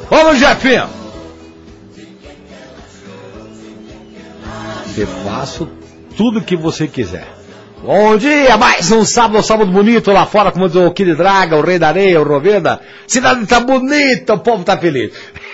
Vamos, Jefinho! Eu faço tudo que você quiser. Bom dia, mais um sábado bonito lá fora, como diz o Kid Draga, o Rei da Areia, o Rovenda. Cidade tá bonita, o povo tá feliz.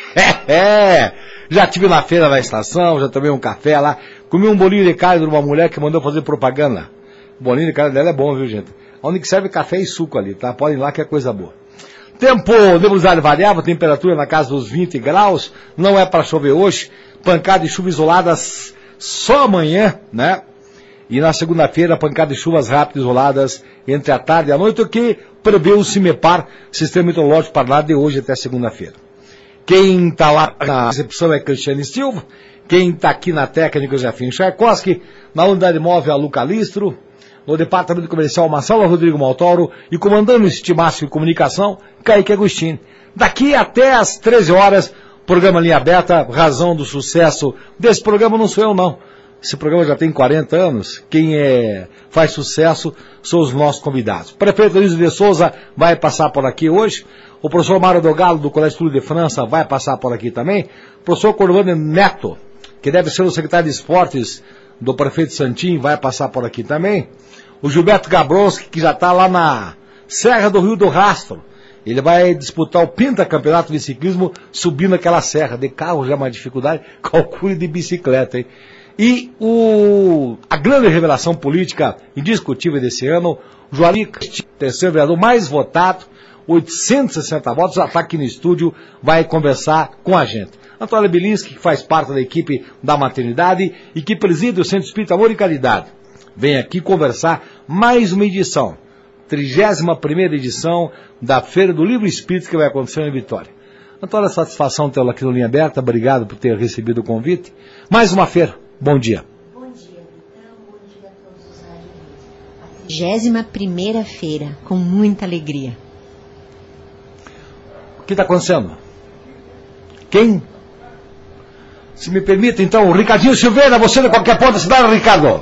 Já tive na feira da estação, já tomei um café lá, comi um bolinho de carne de uma mulher que mandou fazer propaganda. O bolinho de carne dela é bom, viu, gente? Onde que serve café e suco ali, tá? Podem ir lá que é coisa boa. Tempo nebulosidade variável, temperatura na casa dos 20 graus, não é para chover hoje, pancada de chuva isoladas só amanhã, né? E na segunda-feira, pancada de chuvas rápidas isoladas entre a tarde e a noite, o que prevê o CIMEPAR, Sistema Meteorológico Paranaense, de hoje até segunda-feira. Quem está lá na recepção é Cristiane Silva, quem está aqui na técnica é Jefinho Tchaikovsky, na unidade móvel a Luca Listro, no departamento comercial Marcelo Rodrigo Maltoro e comandando o Estimácio de Comunicação, Kaique Agostini. Daqui até às 13 horas, programa Linha Aberta, razão do sucesso desse programa não sou eu não. Esse programa já tem 40 anos, quem faz sucesso são os nossos convidados. O prefeito Luiz de Souza vai passar por aqui hoje, o professor Mário Dogalo do Colégio Túlio de França vai passar por aqui também, o professor Corvano Neto, que deve ser o secretário de Esportes do prefeito Santim, vai passar por aqui também, o Gilberto Gabrowski, que já está lá na Serra do Rio do Rastro. Ele vai disputar o pentacampeonato de ciclismo subindo aquela serra. De carro já é uma dificuldade, calcule de bicicleta, hein? E a grande revelação política indiscutível desse ano, o Joaquim, terceiro vereador mais votado, 860 votos, já está aqui no estúdio, vai conversar com a gente. Antônio Bilinski, que faz parte da equipe da maternidade e que preside o Centro Espírita Amor e Caridade, vem aqui conversar mais uma edição, 31ª edição da Feira do Livro Espírita que vai acontecer em Vitória. Antônio, satisfação tê-lo aqui no Linha Aberta, obrigado por ter recebido o convite. Mais uma feira, bom dia. Bom dia, Vitão, bom dia a todos os rádios. A 31ª feira, com muita alegria. O que está acontecendo? Quem? Se me permite, então, o Ricardinho Silveira, você de qualquer ponto da cidade, Ricardo.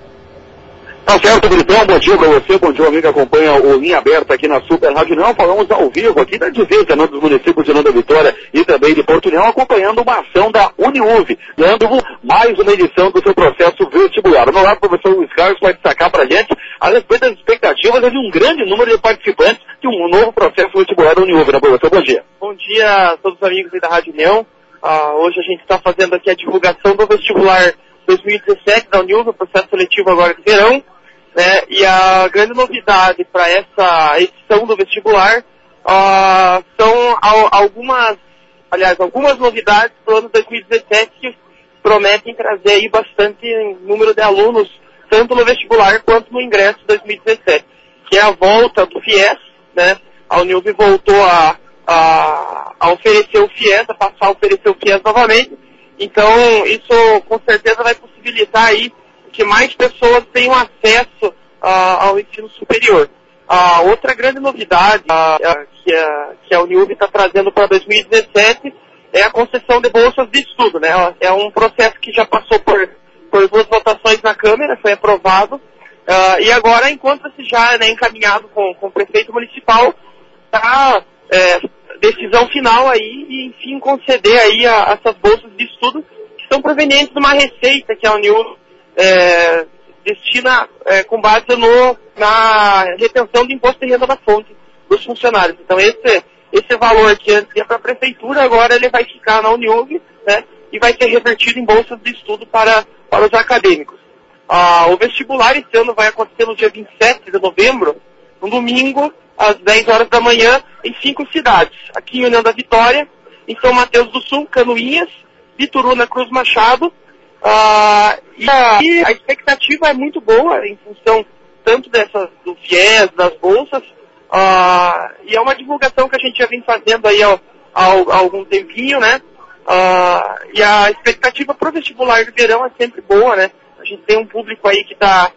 Tá certo, Britão, bom dia para você, bom dia, amigo que acompanha o Linha Aberta aqui na Super Rádio União. Falamos ao vivo aqui da divisa, né, dos municípios de Nova Vitória e também de Porto União, acompanhando uma ação da Uniuv, dando mais uma edição do seu processo vestibular. No lado, o professor Luiz Carlos vai destacar para a gente a respeito das expectativas de um grande número de participantes de um novo processo vestibular da Uniuv, né, professor? Bom dia. Bom dia a todos os amigos aí da Rádio União. Hoje a gente está fazendo aqui a divulgação do vestibular 2017 da Uniuv, o processo seletivo agora de verão. Né, e a grande novidade para essa edição do vestibular são algumas novidades para o ano 2017 que prometem trazer aí bastante número de alunos, tanto no vestibular quanto no ingresso 2017, que é a volta do FIES, né? A Uniuv voltou a oferecer o FIES, a passar a oferecer o FIES novamente, então isso com certeza vai possibilitar aí que mais pessoas tenham acesso ao ensino superior. Outra grande novidade que a Uniuv está trazendo para 2017 é a concessão de bolsas de estudo, né? É um processo que já passou por 2 votações na Câmara, foi aprovado, e agora encontra-se já, né, encaminhado com o prefeito municipal para decisão final aí e enfim conceder aí essas bolsas de estudo que são provenientes de uma receita que a Uniuv destina com base na retenção de imposto de renda da fonte dos funcionários. Então esse valor que antes ia para a prefeitura, agora ele vai ficar na Uniuv, né, e vai ser revertido em bolsas de estudo para os acadêmicos. O vestibular esse ano vai acontecer no dia 27 de novembro, no domingo, às 10 horas da manhã, em 5 cidades. Aqui em União da Vitória, em São Mateus do Sul, Canoinhas, Bituruna, Cruz Machado. E a expectativa é muito boa em função tanto do FIES, das bolsas, e é uma divulgação que a gente já vem fazendo aí há algum tempinho, né? E a expectativa para o vestibular de verão é sempre boa, né? A gente tem um público aí que está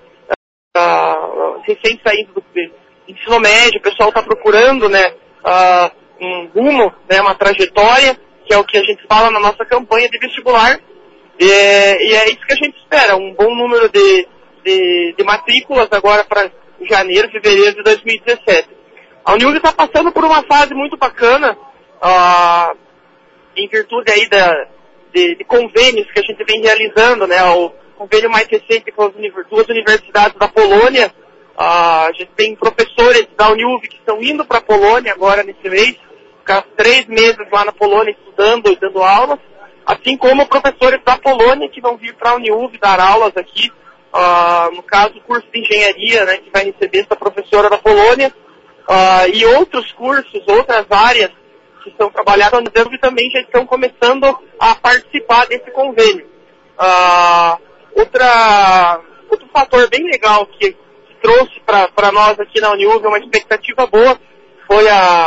recém saindo do ensino médio, o pessoal está procurando, né, um rumo, né, uma trajetória, que é o que a gente fala na nossa campanha de vestibular. E é isso que a gente espera, um bom número de matrículas agora para janeiro, fevereiro de 2017. A Uniuv está passando por uma fase muito bacana, em virtude aí de convênios que a gente vem realizando, né? O convênio mais recente com as duas universidades da Polônia. A gente tem professores da Uniuv que estão indo para a Polônia agora nesse mês, ficar 3 meses lá na Polônia estudando e dando aulas, assim como professores da Polônia que vão vir para a Uniuv dar aulas aqui, no caso o curso de engenharia, né, que vai receber essa professora da Polônia, e outros cursos, outras áreas que estão trabalhadas no Uniuv também já estão começando a participar desse convênio. Outro fator bem legal que trouxe para nós aqui na Uniuv uma expectativa boa foi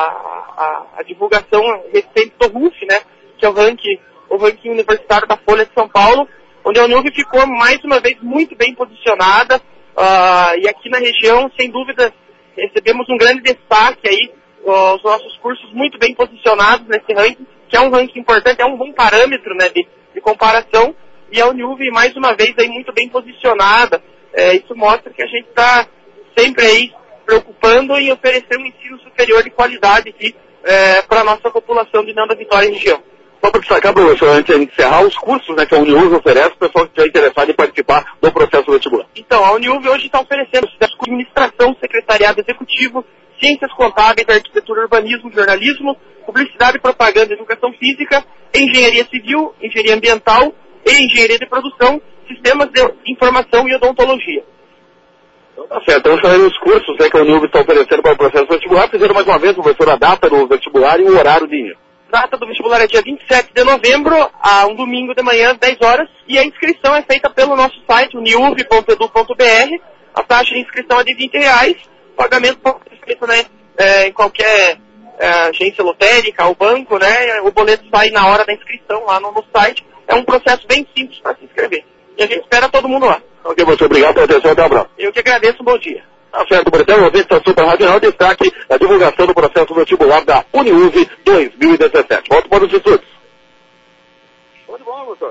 a divulgação recente do RUF, né, que é o ranking universitário da Folha de São Paulo, onde a Uniuv ficou mais uma vez muito bem posicionada, e aqui na região, sem dúvida, recebemos um grande destaque aí, os nossos cursos muito bem posicionados nesse ranking, que é um ranking importante, é um bom parâmetro, né, de comparação, e a Uniuv mais uma vez aí muito bem posicionada. Isso mostra que a gente está sempre aí preocupando em oferecer um ensino superior de qualidade aqui para a nossa população de Nanda Vitória e região. Só para destacar, professor, antes de encerrar, os cursos, né, que a Uniuv oferece para o pessoal que estiver interessado em participar do processo vestibular. Então, a Uniuv hoje está oferecendo administração, secretariado executivo, ciências contábeis, arquitetura, urbanismo, jornalismo, publicidade, propaganda, educação física, engenharia civil, engenharia ambiental e engenharia de produção, sistemas de informação e odontologia. Então tá certo, então são os cursos, né, que a Uniuv está oferecendo para o processo vestibular. Fizeram mais uma vez, professor, a data do vestibular e o horário de ir. A data do vestibular é dia 27 de novembro, a um domingo de manhã, às 10 horas, e a inscrição é feita pelo nosso site, uniuv.edu.br. A taxa de inscrição é de R$20, o pagamento pode ser feito, né, em qualquer agência lotérica, ou banco, né, o boleto sai na hora da inscrição lá no site. É um processo bem simples para se inscrever. E a gente espera todo mundo lá. Ok, muito obrigado pela atenção, até a próxima. Eu que agradeço, bom dia. Tá certo, Bretão, ouvinte da Super Rádio Não, destaque a divulgação do processo vestibular da Uniuv 2017. Volto para os estudos. Muito bom, professor.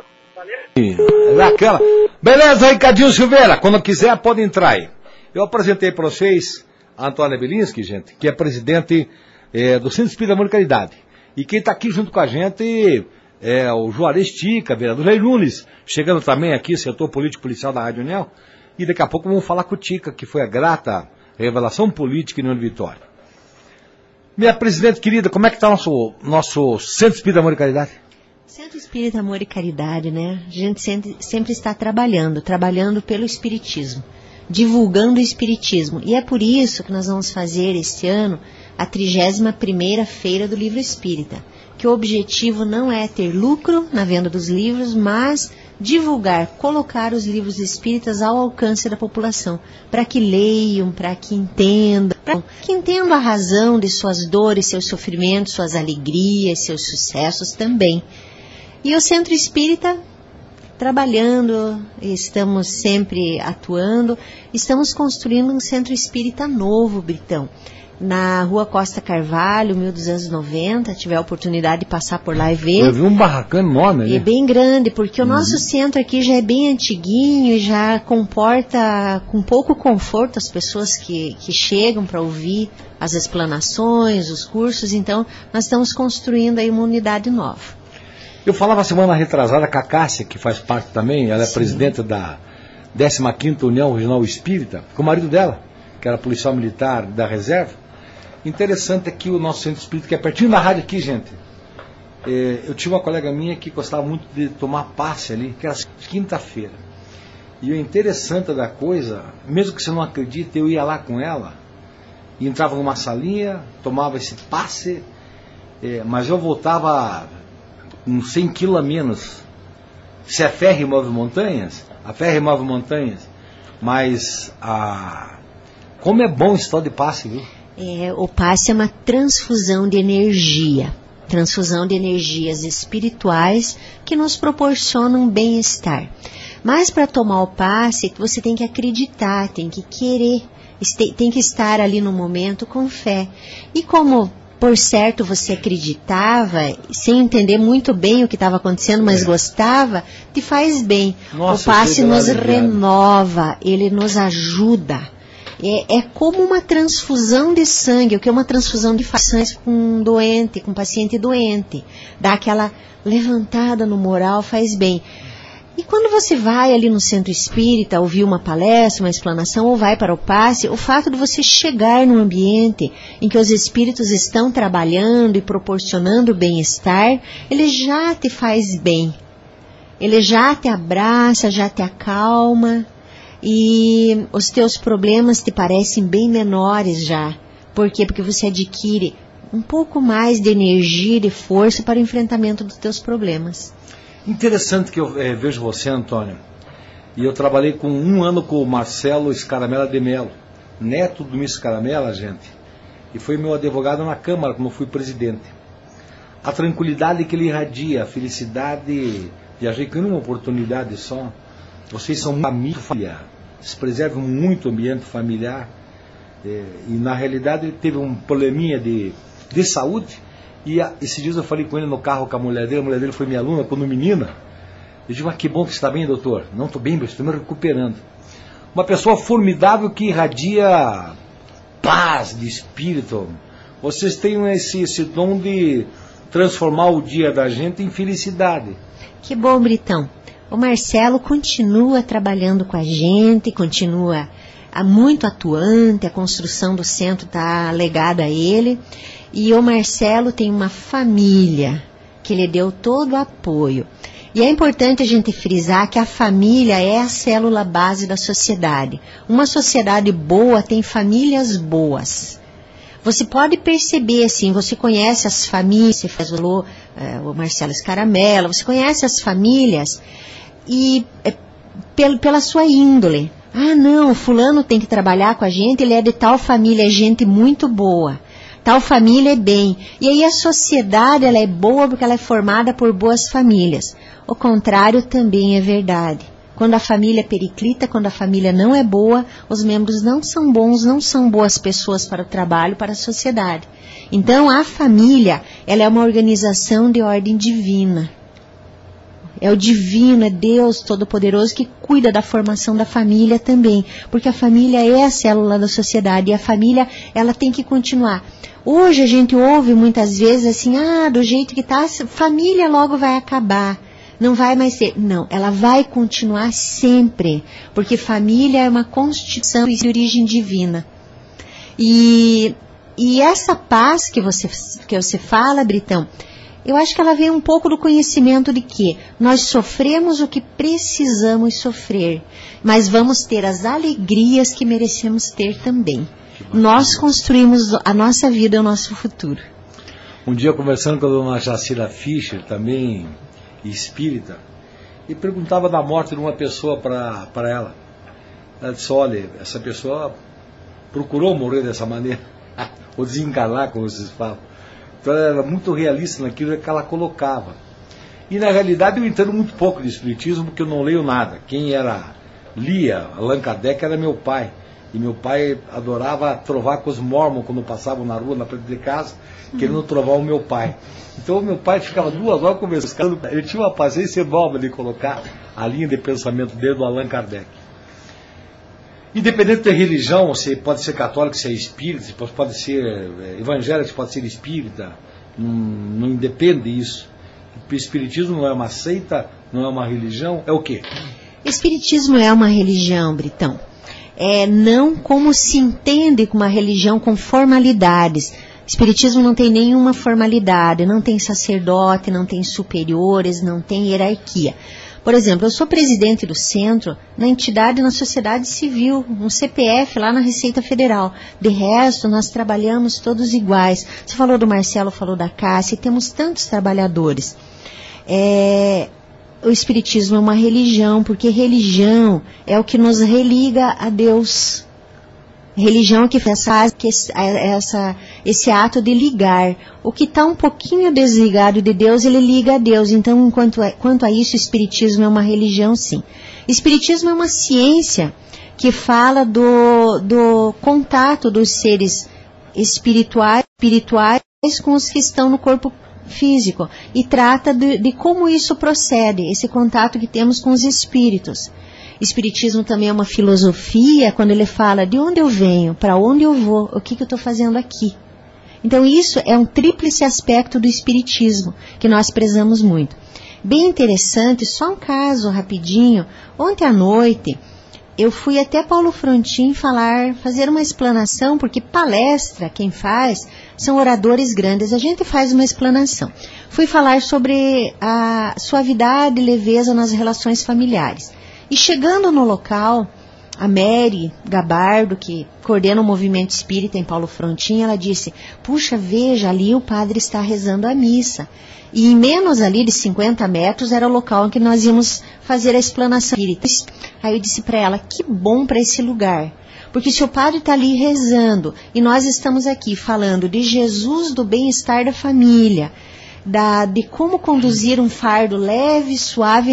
Valeu. Beleza, Ricardinho Silveira, quando quiser pode entrar aí. Eu apresentei para vocês a Antônia Belinski, gente, que é presidente do Centro Espírita Amor e Caridade. E quem está aqui junto com a gente é o Juarez Tica, vereador Lei Nunes, chegando também aqui, setor político-policial da Rádio União. E daqui a pouco vamos falar com o Tica, que foi a grata revelação política em União de Vitória. Minha presidente querida, como é que está nosso Centro Espírita Amor e Caridade? Centro Espírita Amor e Caridade, né? A gente sempre está trabalhando pelo Espiritismo, divulgando o Espiritismo. E é por isso que nós vamos fazer este ano a 31ª Feira do Livro Espírita, que o objetivo não é ter lucro na venda dos livros, mas divulgar, colocar os livros espíritas ao alcance da população, para que leiam, para que entendam a razão de suas dores, seus sofrimentos, suas alegrias, seus sucessos também. E o Centro Espírita, trabalhando, estamos sempre atuando, estamos construindo um Centro Espírita novo, Britão, na Rua Costa Carvalho, 1290, tiver a oportunidade de passar por lá e ver. Eu vi um barracão enorme ali. É bem grande, porque o nosso centro aqui já é bem antiguinho e já comporta com pouco conforto as pessoas que chegam para ouvir as explanações, os cursos. Então, nós estamos construindo aí uma unidade nova. Eu falava semana retrasada com a Cássia, que faz parte também, ela é presidente da 15ª União Regional Espírita, com o marido dela, que era policial militar da reserva. Interessante é que o nosso Centro Espírita, que é pertinho da rádio aqui, gente. Eu tinha uma colega minha que gostava muito de tomar passe ali, que era quinta-feira. E o interessante da coisa, mesmo que você não acredite, eu ia lá com ela, e entrava numa salinha, tomava esse passe, mas eu voltava uns 100 quilos a menos. Se a ferro move montanhas, a ferro move montanhas, mas como é bom esse tal de passe, viu? O passe é uma transfusão de energia, transfusão de energias espirituais que nos proporcionam bem-estar. Mas para tomar o passe, você tem que acreditar, tem que querer, tem que estar ali no momento com fé. E como, por certo, você acreditava, sem entender muito bem o que estava acontecendo, mas gostava, te faz bem. Nossa, o passe nos renova, ele nos ajuda. É como uma transfusão de sangue, o que é uma transfusão de sangue com um doente, com um paciente doente. Dá aquela levantada no moral, faz bem. E quando você vai ali no centro espírita, ouvir uma palestra, uma explanação, ou vai para o passe, o fato de você chegar num ambiente em que os espíritos estão trabalhando e proporcionando bem-estar, ele já te faz bem. Ele já te abraça, já te acalma, e os teus problemas te parecem bem menores já. Por quê? Porque você adquire um pouco mais de energia e de força para o enfrentamento dos teus problemas. Interessante que eu vejo você, Antônio, e eu trabalhei com 1 ano com o Marcelo Scaramella de Mello, neto do Miss Scaramella, gente, e foi meu advogado na Câmara quando eu fui presidente. A tranquilidade que ele irradia, a felicidade, viajei com uma oportunidade só, vocês são família, se preservam muito o ambiente familiar, e na realidade ele teve um probleminha de saúde. E esses dias eu falei com ele no carro com a mulher dele foi minha aluna, quando menina. Eu digo, que bom que você está bem, doutor. Não, estou bem, mas estou me recuperando. Uma pessoa formidável que irradia paz de espírito. Vocês têm esse dom de transformar o dia da gente em felicidade. Que bom, Britão. O Marcelo continua trabalhando com a gente, continua muito atuante, a construção do centro está legada a ele. E o Marcelo tem uma família que lhe deu todo o apoio. E é importante a gente frisar que a família é a célula base da sociedade. Uma sociedade boa tem famílias boas. Você pode perceber, assim, você conhece as famílias, você falou o Marcelo Scaramella, você conhece as famílias e pela sua índole. Não, fulano tem que trabalhar com a gente, ele é de tal família, é gente muito boa. Tal família é bem. E aí a sociedade ela é boa porque ela é formada por boas famílias. O contrário também é verdade. Quando a família periclita, quando a família não é boa, os membros não são bons, não são boas pessoas para o trabalho, para a sociedade. Então a família ela é uma organização de ordem divina. É o divino, é Deus Todo-Poderoso que cuida da formação da família também. Porque a família é a célula da sociedade e a família ela tem que continuar. Hoje a gente ouve muitas vezes assim, do jeito que está, família logo vai acabar. Não vai mais ser. Não, ela vai continuar sempre. Porque família é uma constituição de origem divina. E essa paz que você fala, Britão, eu acho que ela vem um pouco do conhecimento de que nós sofremos o que precisamos sofrer, mas vamos ter as alegrias que merecemos ter também. Nós construímos a nossa vida e o nosso futuro. Um dia conversando com a dona Jacira Fischer, também espírita, e perguntava da morte de uma pessoa para ela. Ela disse, olha, essa pessoa procurou morrer dessa maneira, ou desencarnar, como vocês falam. Então ela era muito realista naquilo que ela colocava. E na realidade eu entendo muito pouco de espiritismo, porque eu não leio nada. Quem lia Allan Kardec era meu pai. E meu pai adorava trovar com os mormons quando passavam na rua, na frente de casa, querendo trovar o meu pai. Então o meu pai ficava 2 horas conversando. Ele tinha uma paciência enorme de colocar a linha de pensamento dele do Allan Kardec. Independente da religião, você pode ser católico, você é espírita, você pode ser evangélico, você pode ser espírita, não independe isso. O espiritismo não é uma seita, não é uma religião, é o quê? Espiritismo é uma religião, Britão. Não como se entende com uma religião com formalidades. Espiritismo não tem nenhuma formalidade, não tem sacerdote, não tem superiores, não tem hierarquia. Por exemplo, eu sou presidente do centro na entidade, na sociedade civil, um CPF lá na Receita Federal. De resto, nós trabalhamos todos iguais. Você falou do Marcelo, falou da Cássia, e temos tantos trabalhadores. O Espiritismo é uma religião, porque religião é o que nos religa a Deus. Religião que faz esse ato de ligar. O que está um pouquinho desligado de Deus, ele liga a Deus. Então, quanto a isso, o Espiritismo é uma religião, sim. Espiritismo é uma ciência que fala do contato dos seres espirituais com os que estão no corpo físico. E trata de como isso procede, esse contato que temos com os espíritos. Espiritismo também é uma filosofia, quando ele fala de onde eu venho, para onde eu vou, o que eu estou fazendo aqui. Então isso é um tríplice aspecto do Espiritismo, que nós prezamos muito. Bem interessante, só um caso rapidinho. Ontem à noite, eu fui até Paulo Frontin fazer uma explanação, porque palestra, quem faz, são oradores grandes, a gente faz uma explanação. Fui falar sobre a suavidade e leveza nas relações familiares. E chegando no local, a Mary Gabardo, que coordena o movimento espírita em Paulo Frontin, ela disse, puxa, veja, ali o padre está rezando a missa. E em menos ali de 50 metros era o local em que nós íamos fazer a explanação espírita. Aí eu disse para ela, que bom para esse lugar. Porque se o padre está ali rezando e nós estamos aqui falando de Jesus, do bem-estar da família, de como conduzir um fardo leve e suave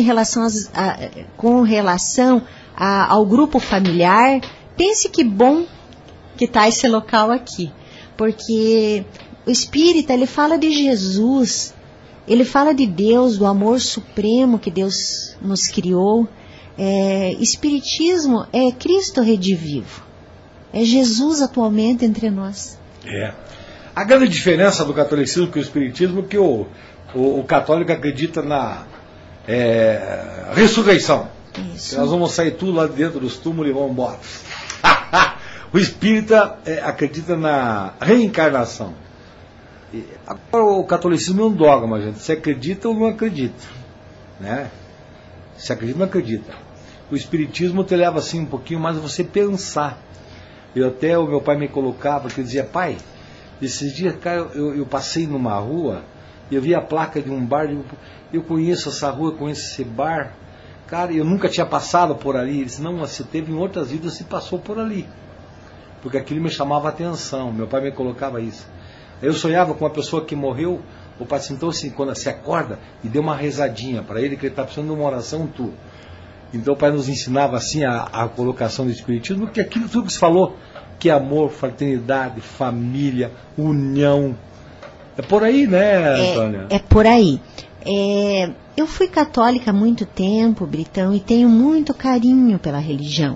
com relação ao grupo familiar, pense que bom que está esse local aqui. Porque o espírita, ele fala de Jesus, ele fala de Deus, do amor supremo que Deus nos criou. Espiritismo é Cristo redivivo. É Jesus atualmente entre nós. A grande diferença do catolicismo com o espiritismo é que o católico acredita na ressurreição. Isso. Nós vamos sair tudo lá dentro dos túmulos e vamos embora. O espírita acredita na reencarnação. Agora, o catolicismo é um dogma, gente. Você acredita ou não acredita, né? Se acredita ou não acredita. O espiritismo te leva assim um pouquinho mais a você pensar. O meu pai me colocava, porque dizia, pai, esses dias, cara, eu passei numa rua, eu vi a placa de um bar, eu conheço essa rua, eu conheço esse bar, cara, eu nunca tinha passado por ali. Ele disse, não, você teve em outras vidas, você passou por ali, porque aquilo me chamava a atenção. Meu pai me colocava isso. Eu sonhava com uma pessoa que morreu, o pai disse, então assim, quando você acorda, e deu uma rezadinha para ele, que ele está precisando de uma oração tua. Então o pai nos ensinava assim a colocação do espiritismo, que aquilo tudo que se falou, que é amor, fraternidade, família, união. É por aí, né, Antônia? É por aí. Eu fui católica há muito tempo, Britão, e tenho muito carinho pela religião.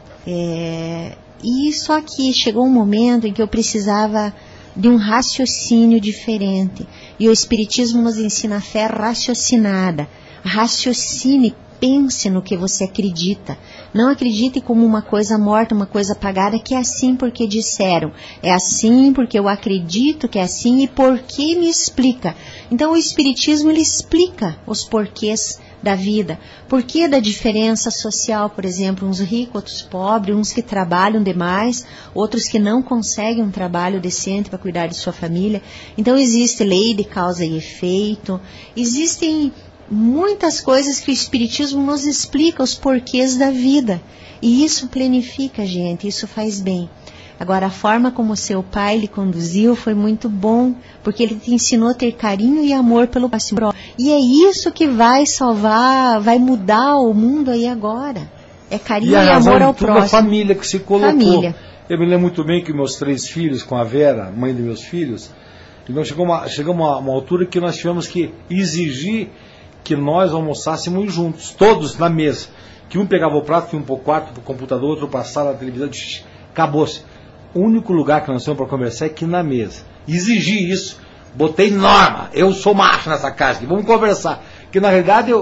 E só que chegou um momento em que eu precisava de um raciocínio diferente. E o Espiritismo nos ensina a fé raciocinada. Raciocine, pense no que você acredita. Não acredite como uma coisa morta, uma coisa apagada, que é assim porque disseram. É assim porque eu acredito que é assim e porque me explica. Então o Espiritismo, ele explica os porquês da vida. Porquê da diferença social, por exemplo, uns ricos, outros pobres, uns que trabalham demais, outros que não conseguem um trabalho decente para cuidar de sua família. Então existe lei de causa e efeito, existem muitas coisas que o Espiritismo nos explica, os porquês da vida. E isso planifica a gente, isso faz bem. Agora, a forma como seu pai lhe conduziu foi muito bom, porque ele te ensinou a ter carinho e amor pelo próximo. E é isso que vai salvar, vai mudar o mundo aí agora. É carinho e amor ao próximo. A família que se colocou. Família. Eu me lembro muito bem que meus 3 filhos, com a Vera, mãe dos meus filhos, então chegamos a uma altura que nós tivemos que exigir que nós almoçássemos juntos, todos na mesa. Que um pegava o prato, um para o quarto, para o computador, outro para a sala, a televisão, acabou-se. O único lugar que nós temos para conversar é aqui na mesa. Exigi isso, botei norma, eu sou macho nessa casa, vamos conversar. Porque na realidade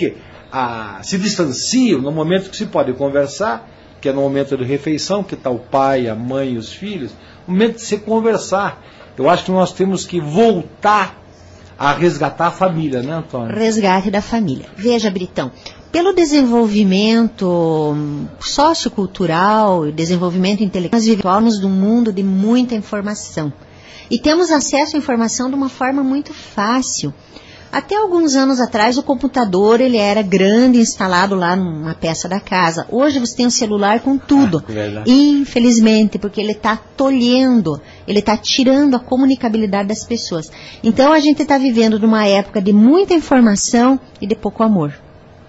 se distanciam no momento que se pode conversar, que é no momento de refeição, que está o pai, a mãe e os filhos, no momento de se conversar. Eu acho que nós temos que voltar a resgatar a família, né, Antônio? Resgate da família. Veja, Britão, pelo desenvolvimento sociocultural e desenvolvimento intelectual, nós vivemos num mundo de muita informação. E temos acesso à informação de uma forma muito fácil. Até alguns anos atrás, o computador ele era grande, instalado lá numa peça da casa. Hoje você tem um celular com tudo. Infelizmente, porque ele está tolhendo, ele está tirando a comunicabilidade das pessoas. Então a gente está vivendo numa época de muita informação e de pouco amor.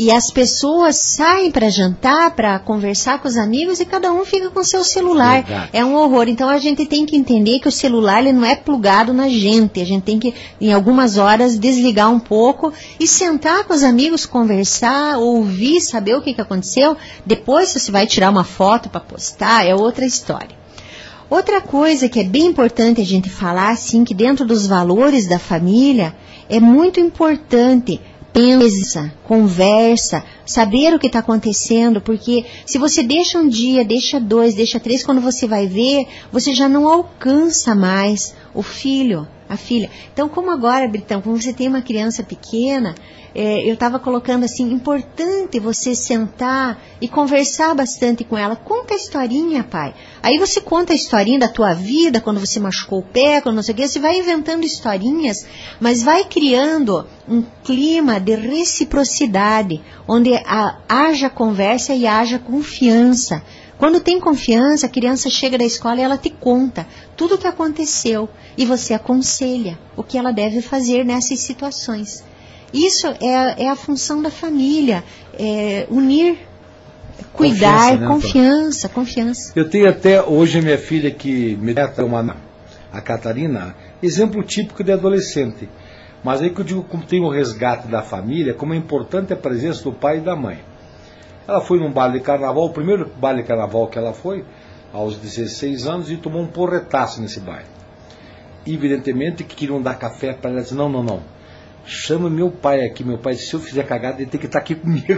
E as pessoas saem para jantar, para conversar com os amigos e cada um fica com seu celular. Verdade. É um horror. Então a gente tem que entender que o celular ele não é plugado na gente. A gente tem que, em algumas horas, desligar um pouco e sentar com os amigos, conversar, ouvir, saber o que aconteceu. Depois, se você vai tirar uma foto para postar, é outra história. Outra coisa que é bem importante a gente falar, assim, que dentro dos valores da família, é muito importante pensa, conversa, saber o que está acontecendo, porque se você deixa um dia, deixa 2, deixa 3, quando você vai ver, você já não alcança mais o filho, a filha. Então, como agora, Britão, como você tem uma criança pequena, eu estava colocando assim, importante você sentar e conversar bastante com ela. Conta a historinha, pai. Aí você conta a historinha da tua vida, quando você machucou o pé, quando não sei o que, você vai inventando historinhas, mas vai criando um clima de reciprocidade, onde haja conversa e haja confiança. Quando tem confiança, a criança chega da escola e ela te conta tudo o que aconteceu e você aconselha o que ela deve fazer nessas situações. Isso é a função da família, unir, cuidar, confiança. Eu tenho até hoje a minha filha que me dá a Catarina, exemplo típico de adolescente. Mas aí que eu digo, como tem o resgate da família, como é importante a presença do pai e da mãe. Ela foi num baile de carnaval, o primeiro baile de carnaval que ela foi, aos 16 anos, e tomou um porretaço nesse baile. Evidentemente que queriam dar café para ela, ela disse, não. Chama meu pai aqui, meu pai, se eu fizer cagada, ele tem que estar aqui comigo.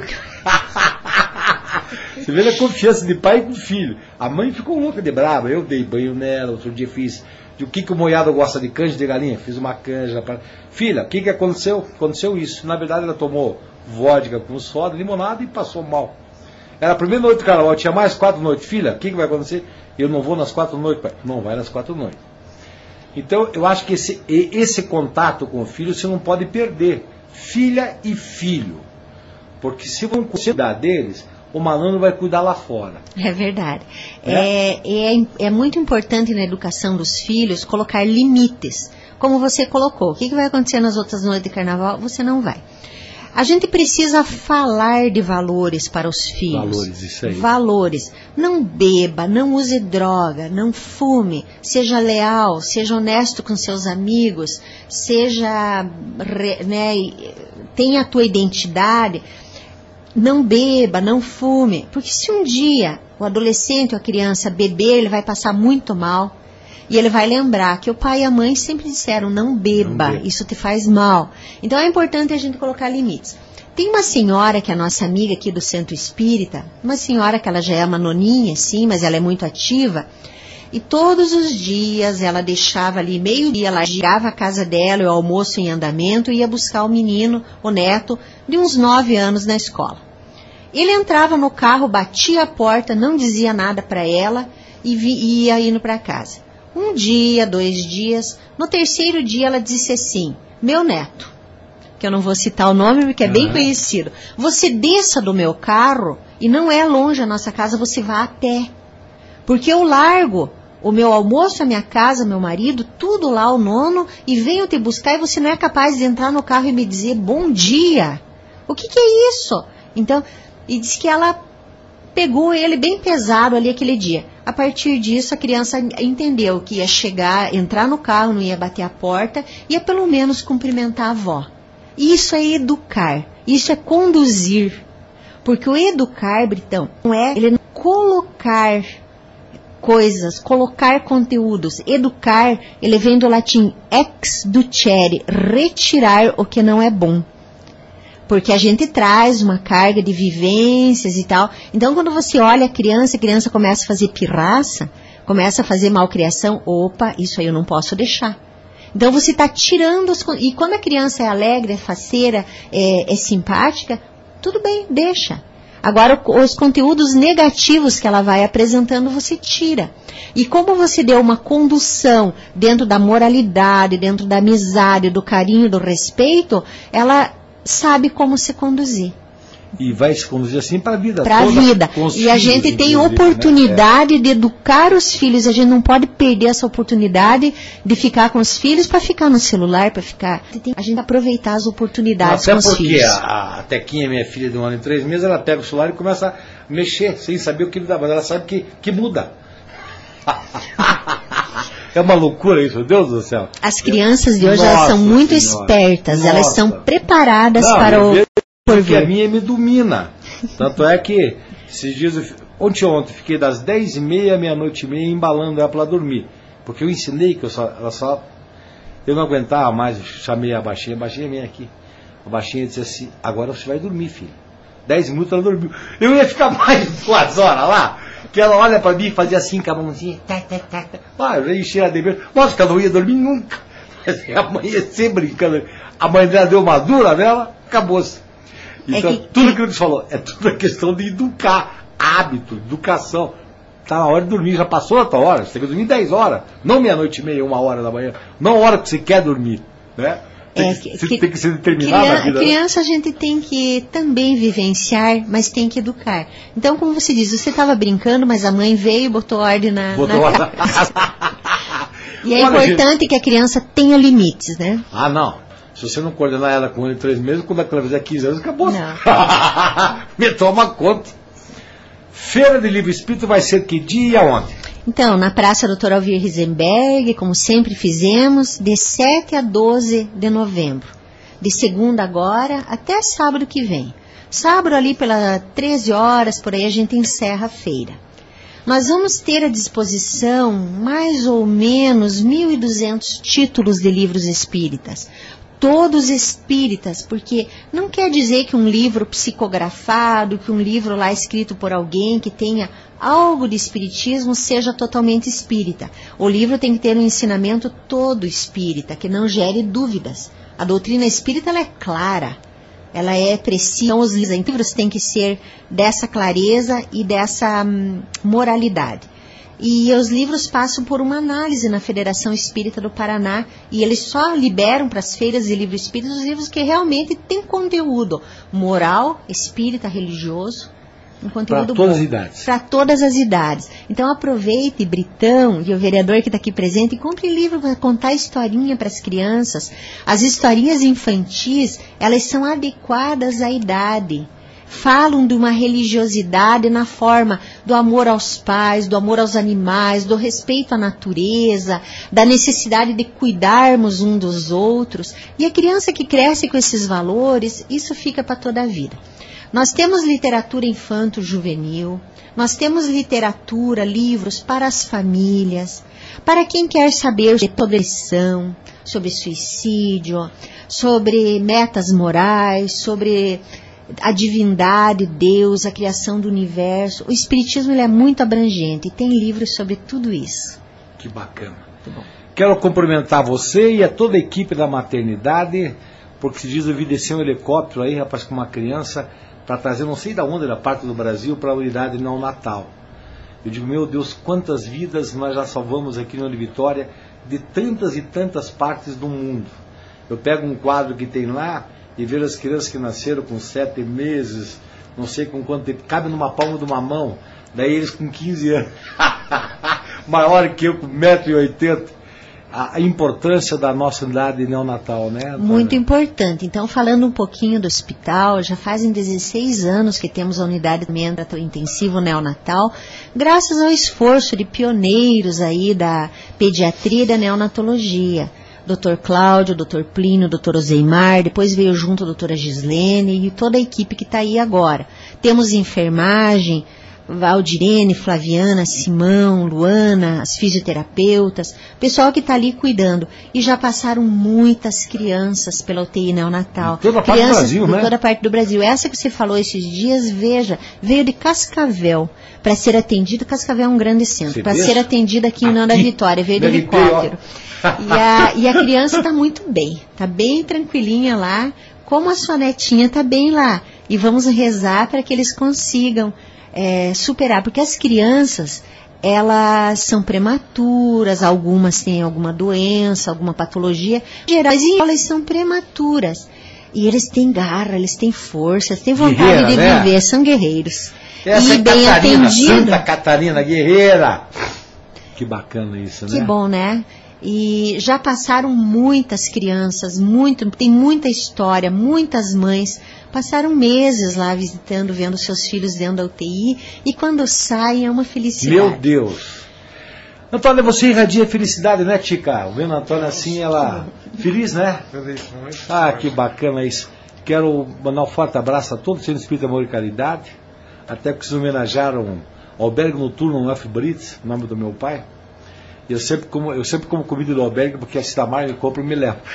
Você vê a confiança de pai com filho. A mãe ficou louca de brava, eu dei banho nela, outro dia fiz. De o que o moiado gosta de canja de galinha? Fiz uma canja para... Filha, o que aconteceu? Aconteceu isso. Na verdade ela tomou vodka com soda, limonada e passou mal. Era a primeira noite do carnaval, tinha mais 4 noites. Filha, o que vai acontecer? Eu não vou nas 4 noites, pai. Não vai nas 4 noites. Então, eu acho que esse contato com o filho você não pode perder. Filha e filho. Porque se vão cuidar deles, o malandro vai cuidar lá fora. É verdade. É muito importante na educação dos filhos colocar limites. Como você colocou. O que vai acontecer nas outras noites de carnaval? Você não vai. A gente precisa falar de valores para os filhos. Valores, isso aí. Valores. Não beba, não use droga, não fume, seja leal, seja honesto com seus amigos, tenha a tua identidade. Não beba, não fume. Porque se um dia o adolescente ou a criança beber, ele vai passar muito mal. E ele vai lembrar que o pai e a mãe sempre disseram, não beba, isso te faz mal. Então é importante a gente colocar limites. Tem uma senhora que é a nossa amiga aqui do Centro Espírita, uma senhora que ela já é uma noninha, sim, mas ela é muito ativa. E todos os dias ela deixava ali, meio-dia, ela girava a casa dela, o almoço em andamento, e ia buscar o menino, o neto, de uns 9 anos na escola. Ele entrava no carro, batia a porta, não dizia nada para ela e ia indo para casa. 1 dia, 2 dias, no 3º dia ela disse assim, meu neto, que eu não vou citar o nome porque é bem conhecido, você desça do meu carro e não é longe a nossa casa, você vá a pé, porque eu largo o meu almoço, a minha casa, meu marido, tudo lá, o nono, e venho te buscar e você não é capaz de entrar no carro e me dizer bom dia. O que é isso? Então, e disse que ela pegou ele bem pesado ali aquele dia. A partir disso, a criança entendeu que ia chegar, entrar no carro, não ia bater a porta, ia pelo menos cumprimentar a avó. Isso é educar, isso é conduzir. Porque o educar, Britão, ele não colocar coisas, colocar conteúdos. Educar, ele vem do latim exducere, retirar o que não é bom. Porque a gente traz uma carga de vivências e tal. Então, quando você olha a criança começa a fazer pirraça, começa a fazer malcriação, opa, isso aí eu não posso deixar. Então, você está tirando... E quando a criança é alegre, é faceira, é simpática, tudo bem, deixa. Agora, os conteúdos negativos que ela vai apresentando, você tira. E como você deu uma condução dentro da moralidade, dentro da amizade, do carinho, do respeito, ela sabe como se conduzir. E vai se conduzir assim para a vida toda. Para a vida. E a gente tem oportunidade, né, de educar os filhos. A gente não pode perder essa oportunidade de ficar com os filhos para ficar no celular, para ficar... A gente aproveitar as oportunidades com os filhos. Até porque a Tequinha, minha filha de 1 ano e 3 meses, ela pega o celular e começa a mexer sem saber o que dá, mas ela sabe que muda. É uma loucura isso, meu Deus do céu. As crianças de hoje, elas são muito espertas, elas estão preparadas para o... Porque a minha me domina. Tanto é que esses dias, ontem fiquei das 10h30 à meia-noite e meia embalando ela para dormir. Porque eu ensinei que eu não aguentava mais, chamei a baixinha vem aqui. A baixinha disse assim, agora você vai dormir, filho. 10 minutos ela dormiu. Eu ia ficar mais 2 horas lá, que ela olha para mim e fazia assim com a mãozinha. Eu já enchi ela de beijo. Nossa, que ela não ia dormir nunca. Amanhecer brincando. A mãe dela deu uma dura nela, acabou-se. Então, tudo que ele falou é tudo a questão de educar, hábito, educação. Está na hora de dormir, já passou a tua hora, você tem que dormir 10 horas, não meia-noite e meia, 1 hora da manhã, não a hora que você quer dormir, né? Tem que ser determinado na vida. Criança a gente tem que também vivenciar, mas tem que educar. Então, como você diz, você estava brincando, mas a mãe veio e botou ordem na casa. E é importante que a criança tenha limites, né? Ah, não. Se você não coordenar ela com 1 ano e 3 meses, quando ela fizer 15 anos, acabou. Me toma conta. Feira de Livro Espírita vai ser que dia e aonde? Então, na Praça Dr. Alvir Risenberg, como sempre fizemos, de 7 a 12 de novembro. De segunda agora até sábado que vem. Sábado ali pelas 13 horas, por aí a gente encerra a feira. Nós vamos ter à disposição mais ou menos 1.200 títulos de livros espíritas. Todos espíritas, porque não quer dizer que um livro psicografado, que um livro lá escrito por alguém que tenha algo de espiritismo seja totalmente espírita. O livro tem que ter um ensinamento todo espírita, que não gere dúvidas. A doutrina espírita ela é clara, ela é precisa. Então, os livros têm que ser dessa clareza e dessa moralidade. E os livros passam por uma análise na Federação Espírita do Paraná e eles só liberam para as feiras de livro espírita os livros que realmente têm conteúdo moral, espírita, religioso, um conteúdo para todas as idades. Para todas as idades. Então aproveite, Britão e o vereador que está aqui presente, e compre livro para contar historinha para as crianças. As historinhas infantis, elas são adequadas à idade. Falam de uma religiosidade na forma do amor aos pais, do amor aos animais, do respeito à natureza, da necessidade de cuidarmos um dos outros. E a criança que cresce com esses valores, isso fica para toda a vida. Nós temos literatura infanto-juvenil, nós temos literatura, livros para as famílias, para quem quer saber sobre depressão, sobre suicídio, sobre metas morais, sobre a divindade, Deus, a criação do universo. O espiritismo ele é muito abrangente e tem livros sobre tudo isso. Que bacana. Muito bom. Quero cumprimentar você e a toda a equipe da maternidade, porque se diz eu vi descer um helicóptero aí, rapaz, com uma criança, para trazer não sei da onde, da parte do Brasil, para a unidade neonatal. Eu digo, meu Deus, quantas vidas nós já salvamos aqui no Vitória de tantas e tantas partes do mundo. Eu pego um quadro que tem lá e vejo as crianças que nasceram com 7 meses, não sei com quanto tempo, cabe numa palma de uma mão, daí eles com 15 anos, maior que eu, com 1,80 m. A importância da nossa unidade neonatal, né? Muito importante. Então, falando um pouquinho do hospital, já fazem 16 anos que temos a unidade de intensivo neonatal, graças ao esforço de pioneiros aí da pediatria e da neonatologia. Dr. Cláudio, Dr. Plínio, Dr. Ozeimar, depois veio junto a doutora Gislene e toda a equipe que está aí agora. Temos enfermagem, Valdirene, Flaviana, Simão, Luana, as fisioterapeutas, pessoal que está ali cuidando. E já passaram muitas crianças pela UTI neonatal. Toda a parte do Brasil, né? Toda a parte do Brasil. Essa que você falou esses dias, veja, veio de Cascavel para ser atendida. Cascavel é um grande centro. Para ser atendida aqui em Nanda Vitória, veio de helicóptero. E a criança está muito bem, está bem tranquilinha lá, como a sua netinha está bem lá. E vamos rezar para que eles consigam superar, porque as crianças, elas são prematuras, algumas têm alguma doença, alguma patologia, gerais, e elas são prematuras. E eles têm garra, eles têm força, eles têm vontade de né? viver, são guerreiros. Essa e bem Catarina, atendido. Santa Catarina, guerreira. Que bacana isso, né? Que bom, né? E já passaram muitas crianças, tem muita história, muitas mães passaram meses lá visitando, vendo seus filhos dentro da UTI, e quando saem é uma felicidade. Meu Deus. Antônia, você irradia felicidade, né, Tica? Vendo a Antônia assim, ela... Feliz, né? Ah, que bacana isso. Quero mandar um forte abraço a todos os Centro Espírita Amor e Caridade, até porque vocês homenagearam o Albergue Noturno F. Brits, o nome do meu pai. Eu sempre como comida do albergue, porque a Citamar me compra e me leva.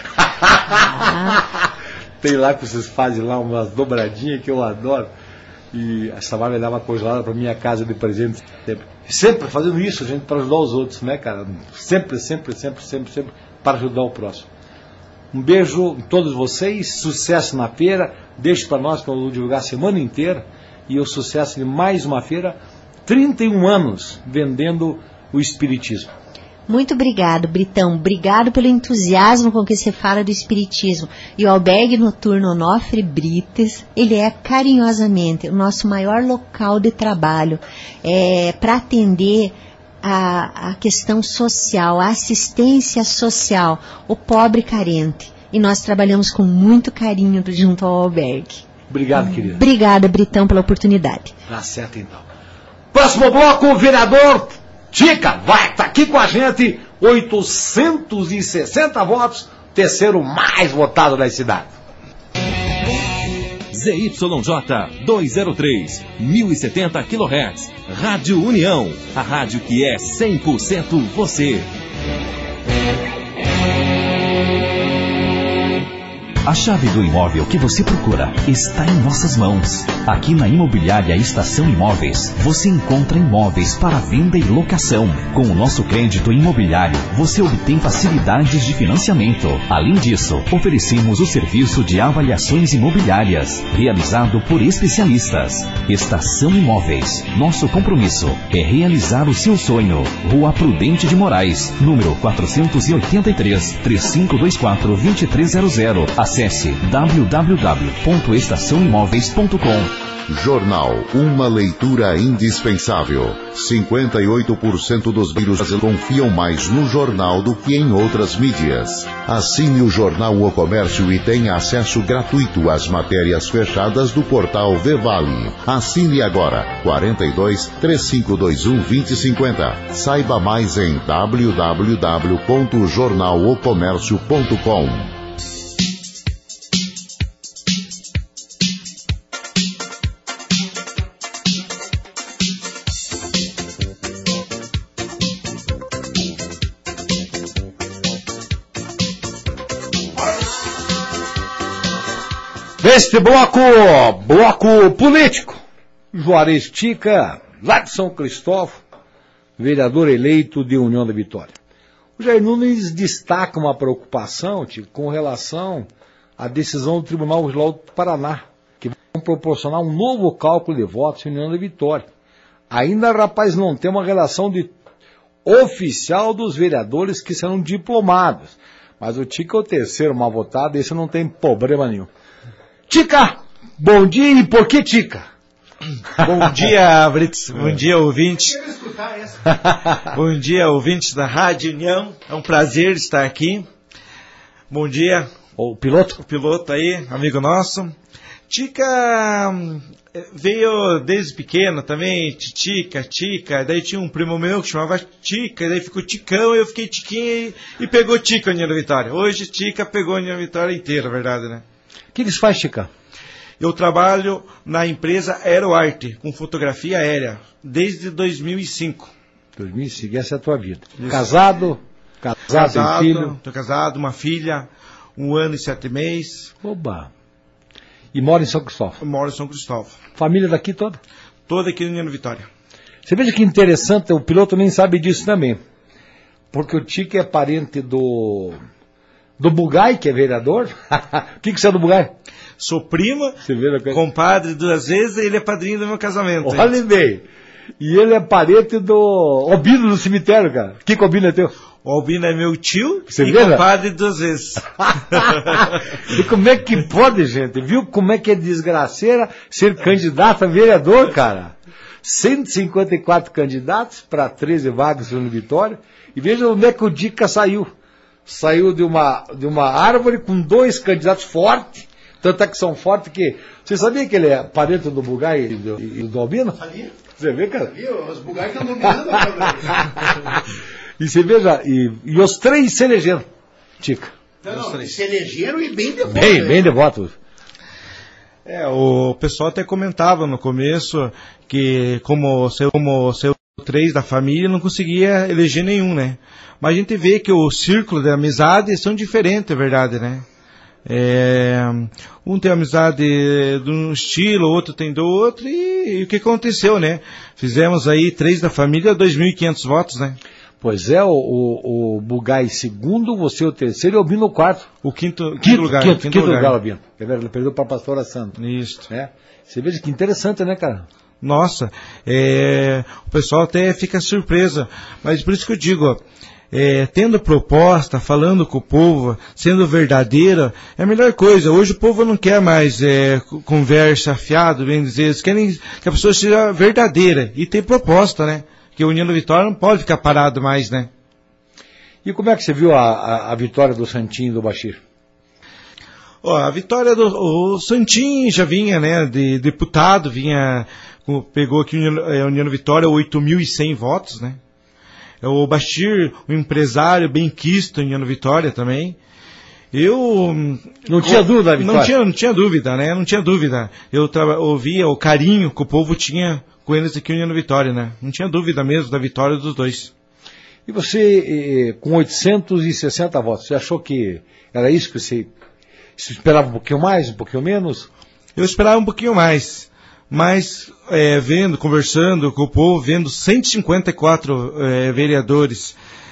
Tem lá que vocês fazem lá umas dobradinhas que eu adoro. E a Citamar me leva congelada para minha casa de presente. Sempre fazendo isso, gente, para ajudar os outros, né, cara? Sempre para ajudar o próximo. Um beijo em todos vocês, sucesso na feira. Deixe para nós que eu vou divulgar a semana inteira. E o sucesso de mais uma feira, 31 anos vendendo o Espiritismo. Muito obrigado, Britão. Obrigado pelo entusiasmo com que você fala do Espiritismo. E o Albergue Noturno Onofre Brites, ele é carinhosamente o nosso maior local de trabalho para atender a questão social, a assistência social, o pobre carente. E nós trabalhamos com muito carinho junto ao albergue. Obrigado, querido. Obrigada, Britão, pela oportunidade. Tá certo, então. Próximo bloco, o vereador Tica vai estar aqui com a gente, 860 votos, terceiro mais votado da cidade. ZYJ 203, 1070 kHz, Rádio União, a rádio que é 100% você. A chave do imóvel que você procura está em nossas mãos. Aqui na Imobiliária Estação Imóveis, você encontra imóveis para venda e locação. Com o nosso crédito imobiliário, você obtém facilidades de financiamento. Além disso, oferecemos o serviço de avaliações imobiliárias, realizado por especialistas. Estação Imóveis. Nosso compromisso é realizar o seu sonho. Rua Prudente de Moraes, número 483, 3524-2300. Acesse www.estaçãoimoveis.com. Jornal, uma leitura indispensável. 58% dos brasileiros confiam mais no jornal do que em outras mídias. Assine o jornal O Comércio e tenha acesso gratuito às matérias fechadas do portal Vevali. Assine agora, 42-3521-2050. Saiba mais em www.jornalocomércio.com. Este bloco político, Juarez Tica, lá de São Cristóvão, vereador eleito de União da Vitória. O Jair Nunes destaca uma preocupação, Tica, com relação à decisão do Tribunal Regional do Paraná, que vai proporcionar um novo cálculo de votos em União da Vitória. Ainda, rapaz, não tem uma relação oficial dos vereadores que serão diplomados. Mas o Tica é o terceiro mal votado, esse não tem problema nenhum. Tica, bom dia, e por que Tica? Bom dia, Brits, bom dia, ouvintes. Bom dia, ouvintes da Rádio União, é um prazer estar aqui. Bom dia. O piloto? O piloto aí, amigo nosso. Tica veio desde pequeno também, Tica, daí tinha um primo meu que chamava Tica, daí ficou Ticão, eu fiquei Tiquinha e pegou Tica a União da Vitória. Hoje Tica pegou a União da Vitória inteira, verdade, né? O que eles fazem, Tica? Eu trabalho na empresa Aeroarte, com fotografia aérea, desde 2005. 2005, essa é a tua vida. Isso. Casado, tem filho? Estou casado, uma filha, 1 ano e 7 meses. Oba! E mora em São Cristóvão? Eu moro em São Cristóvão. Família daqui toda? Toda aqui no União da Vitória. Você veja que interessante, o piloto nem sabe disso também. Porque o Tica é parente do Bugai, que é vereador. O que você é do Bugai? Sou primo, compadre 2 vezes, e ele é padrinho do meu casamento. Olha bem. E ele é parente do Obino do cemitério, cara. Que Obino é teu? O Albino é meu tio Você e vê, né? compadre 2 vezes. E como é que pode, gente? Viu como é que é desgraceira ser candidato a vereador, cara? 154 candidatos para 13 vagas no Vitória. E veja onde é que o Dica saiu. Saiu de uma árvore com 2 candidatos fortes. Tanto é que são fortes que... Você sabia que ele é parente do Bugai e do Albino? Sabia? Você vê, cara? Sabia? Os Bugai estão dominando a câmera. E você veja, e os 3 se elegeram, Tica. Não, se elegeram e bem devotos. Bem devotos. O pessoal até comentava no começo que como seu 3 da família não conseguia eleger nenhum, né? Mas a gente vê que o círculo de amizade são diferentes, é verdade, né? Um tem amizade de um estilo, outro tem do outro, e o que aconteceu, né? Fizemos aí 3 da família, 2.500 votos, né? Pois é, o Bugai segundo, você o terceiro e o Albino o quarto. O quinto lugar, Albino. Ele perdeu para a Pastora Santa. Isso. Você veja que interessante, né, cara? Nossa, o pessoal até fica surpreso, mas por isso que eu digo, tendo proposta, falando com o povo, sendo verdadeira, é a melhor coisa. Hoje o povo não quer mais conversa fiado, bem dizer, eles querem que a pessoa seja verdadeira e ter proposta, né? Que a União da Vitória não pode ficar parado mais, né? E como é que você viu a vitória do Santinho e do Bachir? A vitória do Santinho já vinha, né, de deputado, pegou aqui a União da Vitória 8.100 votos, né? O Bachir, um empresário bem quisto em União da Vitória também. Não tinha dúvida da vitória? Não tinha dúvida, né? Não tinha dúvida. Eu ouvia o carinho que o povo tinha com eles aqui em União da Vitória, né? Não tinha dúvida mesmo da vitória dos 2. E você, com 860 votos, você achou que era isso que você esperava um pouquinho mais, um pouquinho menos? Eu esperava um pouquinho mais. Mas, conversando com o povo, vendo 154 vereadores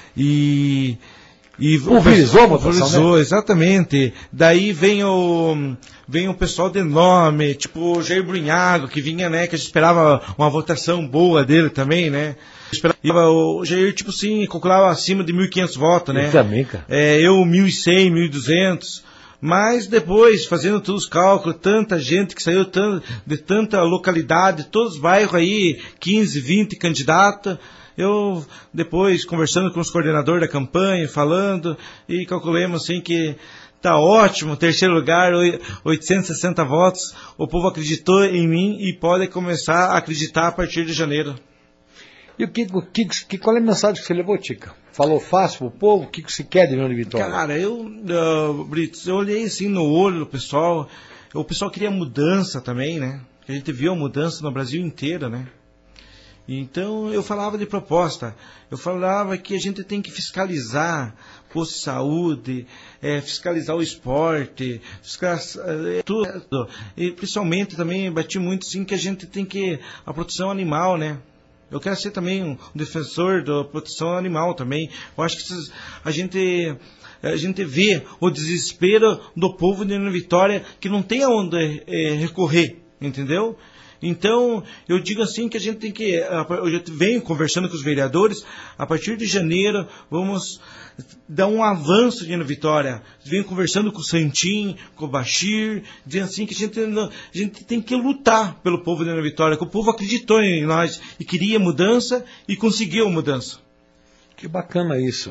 e pulverizou a votação, né? Exatamente. Daí vem o pessoal de nome, tipo o Jair Brunhago, que vinha, né, que a gente esperava uma votação boa dele também, né? O Jair, tipo assim, calculava acima de 1.500 votos, né? Eu também, cara. Eu 1.100, 1.200. Mas depois, fazendo todos os cálculos, tanta gente que saiu de tanta localidade, todos os bairros aí, 15, 20 candidatos. Eu, depois, conversando com os coordenadores da campanha, falando, e calculamos assim que tá ótimo, terceiro lugar, 860 votos. O povo acreditou em mim e pode começar a acreditar a partir de janeiro. E qual é a mensagem que você levou, Tica? Falou fácil pro povo? O que você quer de União de Vitória? Cara, Brits, eu olhei assim no olho do pessoal. O pessoal queria mudança também, né? A gente viu a mudança no Brasil inteiro, né? Então eu falava de proposta. Eu falava que a gente tem que fiscalizar posto de saúde, fiscalizar o esporte, fiscalizar tudo. E principalmente também bati muito assim que a gente tem que... a proteção animal, né? Eu quero ser também um defensor da proteção animal também. Eu acho que a gente vê o desespero do povo de União da Vitória que não tem aonde recorrer, entendeu? Então, eu digo assim que a gente tem que... Eu já venho conversando com os vereadores, a partir de janeiro vamos dar um avanço de União da Vitória. Venho conversando com o Santinho, com o Bachir, dizendo assim que a gente tem que lutar pelo povo de União da Vitória, que o povo acreditou em nós e queria mudança e conseguiu mudança. Que bacana isso.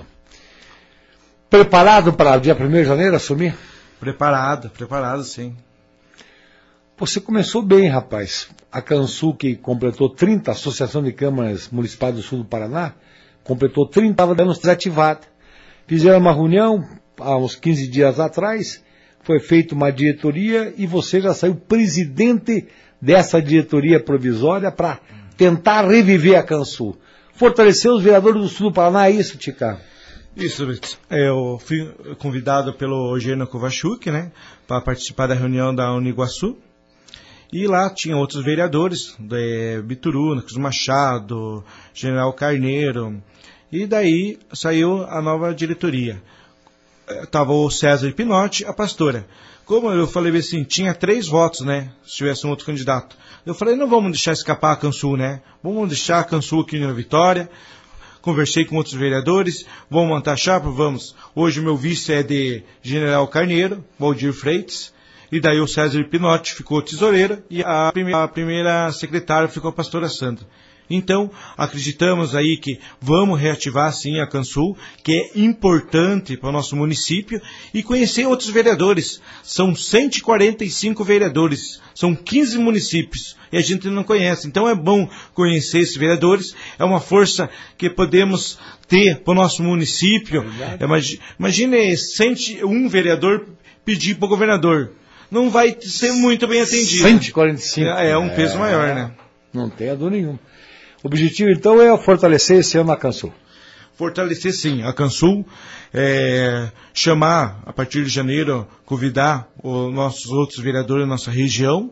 Preparado para o dia 1º de janeiro assumir? Preparado sim. Você começou bem, rapaz. A Cansul, que completou 30, a Associação de Câmaras Municipais do Sul do Paraná, completou 30, estava dando desativada. Fizeram uma reunião há uns 15 dias atrás, foi feita uma diretoria e você já saiu presidente dessa diretoria provisória para tentar reviver a Cansul. Fortalecer os vereadores do Sul do Paraná, é isso, Tica? Isso, eu fui convidado pelo Eugênio Kovachuk, né, para participar da reunião da Uniguaçu. E lá tinha outros vereadores, Bituru, Cruz Machado, General Carneiro. E daí saiu a nova diretoria. Estava o César Pinotti, a pastora. Como eu falei assim, tinha 3 votos, né? Se tivesse um outro candidato. Eu falei, não vamos deixar escapar a Cansul, né? Vamos deixar a Cansul aqui na Vitória. conversei com outros vereadores, vamos montar a chapa? Vamos. Hoje o meu vice é de General Carneiro, Valdir Freitas, e daí o César Pinotti ficou tesoureira e a primeira secretária ficou a pastora Sandra. Então, acreditamos aí que vamos reativar sim a Cansul, que é importante para o nosso município, e conhecer outros vereadores. São 145 vereadores, são 15 municípios, e a gente não conhece. Então é bom conhecer esses vereadores, é uma força que podemos ter para o nosso município. Imagine 101 vereador pedir para o governador. Não vai ser muito bem atendido. 145. É um peso maior, né? Não tem dor nenhuma. O objetivo, então, é fortalecer esse ano a Cansul. Fortalecer, sim, a Cansul. Chamar, a partir de janeiro, convidar os nossos outros vereadores da nossa região.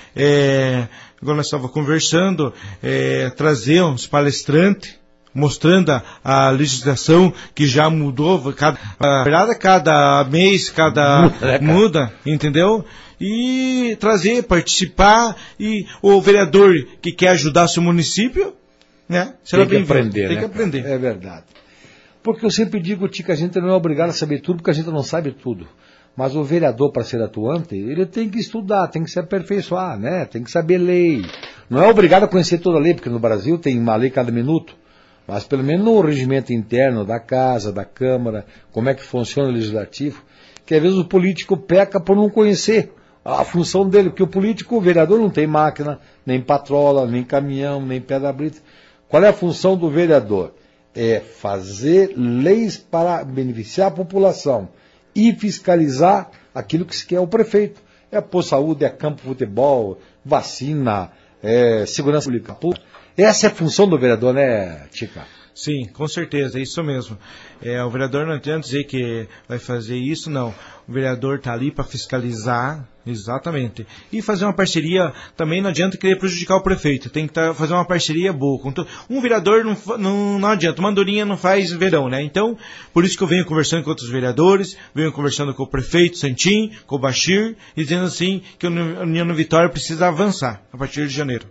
Agora nós estávamos conversando, trazer uns palestrantes, mostrando a legislação que já mudou, cada mês, muda, entendeu? E trazer, participar, e o vereador que quer ajudar seu município, né? Tem que aprender, Tem que aprender. É verdade. Porque eu sempre digo, Tica, a gente não é obrigado a saber tudo, porque a gente não sabe tudo. Mas o vereador, para ser atuante, ele tem que estudar, tem que se aperfeiçoar, né? Tem que saber lei. Não é obrigado a conhecer toda a lei, porque no Brasil tem uma lei cada minuto. Mas pelo menos no regimento interno da casa, da Câmara, como é que funciona o legislativo, que às vezes o político peca por não conhecer a função dele, porque o político, o vereador não tem máquina, nem patrola, nem caminhão, nem pedra-brita. Qual é a função do vereador? É fazer leis para beneficiar a população e fiscalizar aquilo que se quer o prefeito. É pôr saúde, é campo de futebol, vacina, segurança pública. Essa é a função do vereador, né, Tica? Sim, com certeza, é isso mesmo. O vereador não adianta dizer que vai fazer isso, não. O vereador está ali para fiscalizar, exatamente. E fazer uma parceria, também não adianta querer prejudicar o prefeito, tem que fazer uma parceria boa. Um vereador não adianta, uma andorinha não faz verão, né? Então, por isso que eu venho conversando com outros vereadores, venho conversando com o prefeito Santim, com o Bachir, e dizendo assim que a União Vitória precisa avançar a partir de janeiro.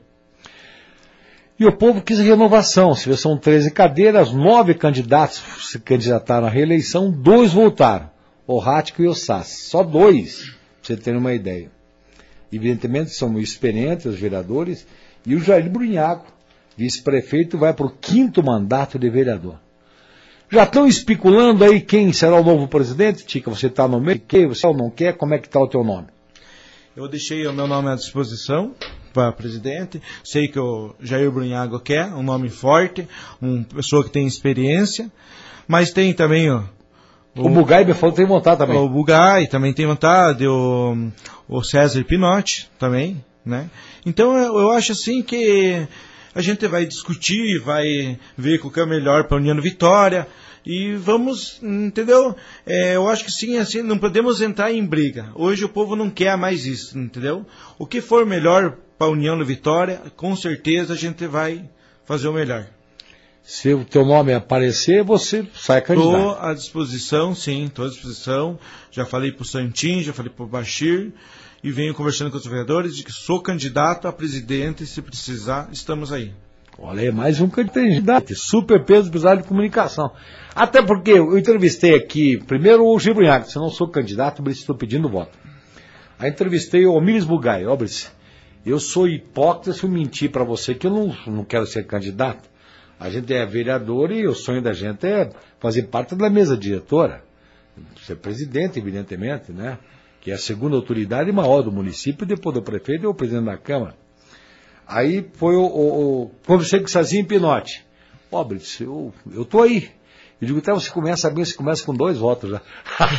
E o povo quis renovação. São 13 cadeiras, 9 candidatos se candidataram à reeleição, 2 voltaram. O Rático e o Sass. Só 2, para você ter uma ideia. Evidentemente são experientes os vereadores. E o Jair Brunhago, vice-prefeito, vai para o 5º mandato de vereador. Já estão especulando aí quem será o novo presidente? Tica, você está no meio? Você não quer? Como é que está o teu nome? Eu deixei o meu nome à disposição para presidente. Sei que o Jair Brunhago quer, um nome forte, uma pessoa que tem experiência, mas tem também o Bugai me falou que tem vontade também. O Bugai também tem vontade, o César Pinotti também, né? Então eu acho assim que a gente vai discutir, vai ver o que é melhor para a União Vitória. E vamos, entendeu? Eu acho que sim, assim, não podemos entrar em briga. Hoje o povo não quer mais isso, entendeu? O que for melhor para a União da Vitória, com certeza a gente vai fazer o melhor. Se o teu nome aparecer, você sai candidato. Estou à disposição, sim, estou à disposição. Já falei para o Santim, já falei para o Bachir, e venho conversando com os vereadores de que sou candidato a presidente, se precisar, estamos aí. Olha aí, mais um candidato, super peso pesado de comunicação. Até porque eu entrevistei aqui, primeiro o Gil Brunhago, se eu não sou candidato, Brice, estou pedindo voto. Aí entrevistei o Omíris Bugai, Brice, eu sou hipócrita se eu mentir para você que eu não quero ser candidato. A gente é vereador e o sonho da gente é fazer parte da mesa diretora, ser presidente, evidentemente, né? Que é a segunda autoridade maior do município, depois do prefeito e o presidente da Câmara. Aí foi conversei com o Sazinho Pinotti. Brice, eu tô aí. Eu digo, até você começa bem, você começa com 2 votos já.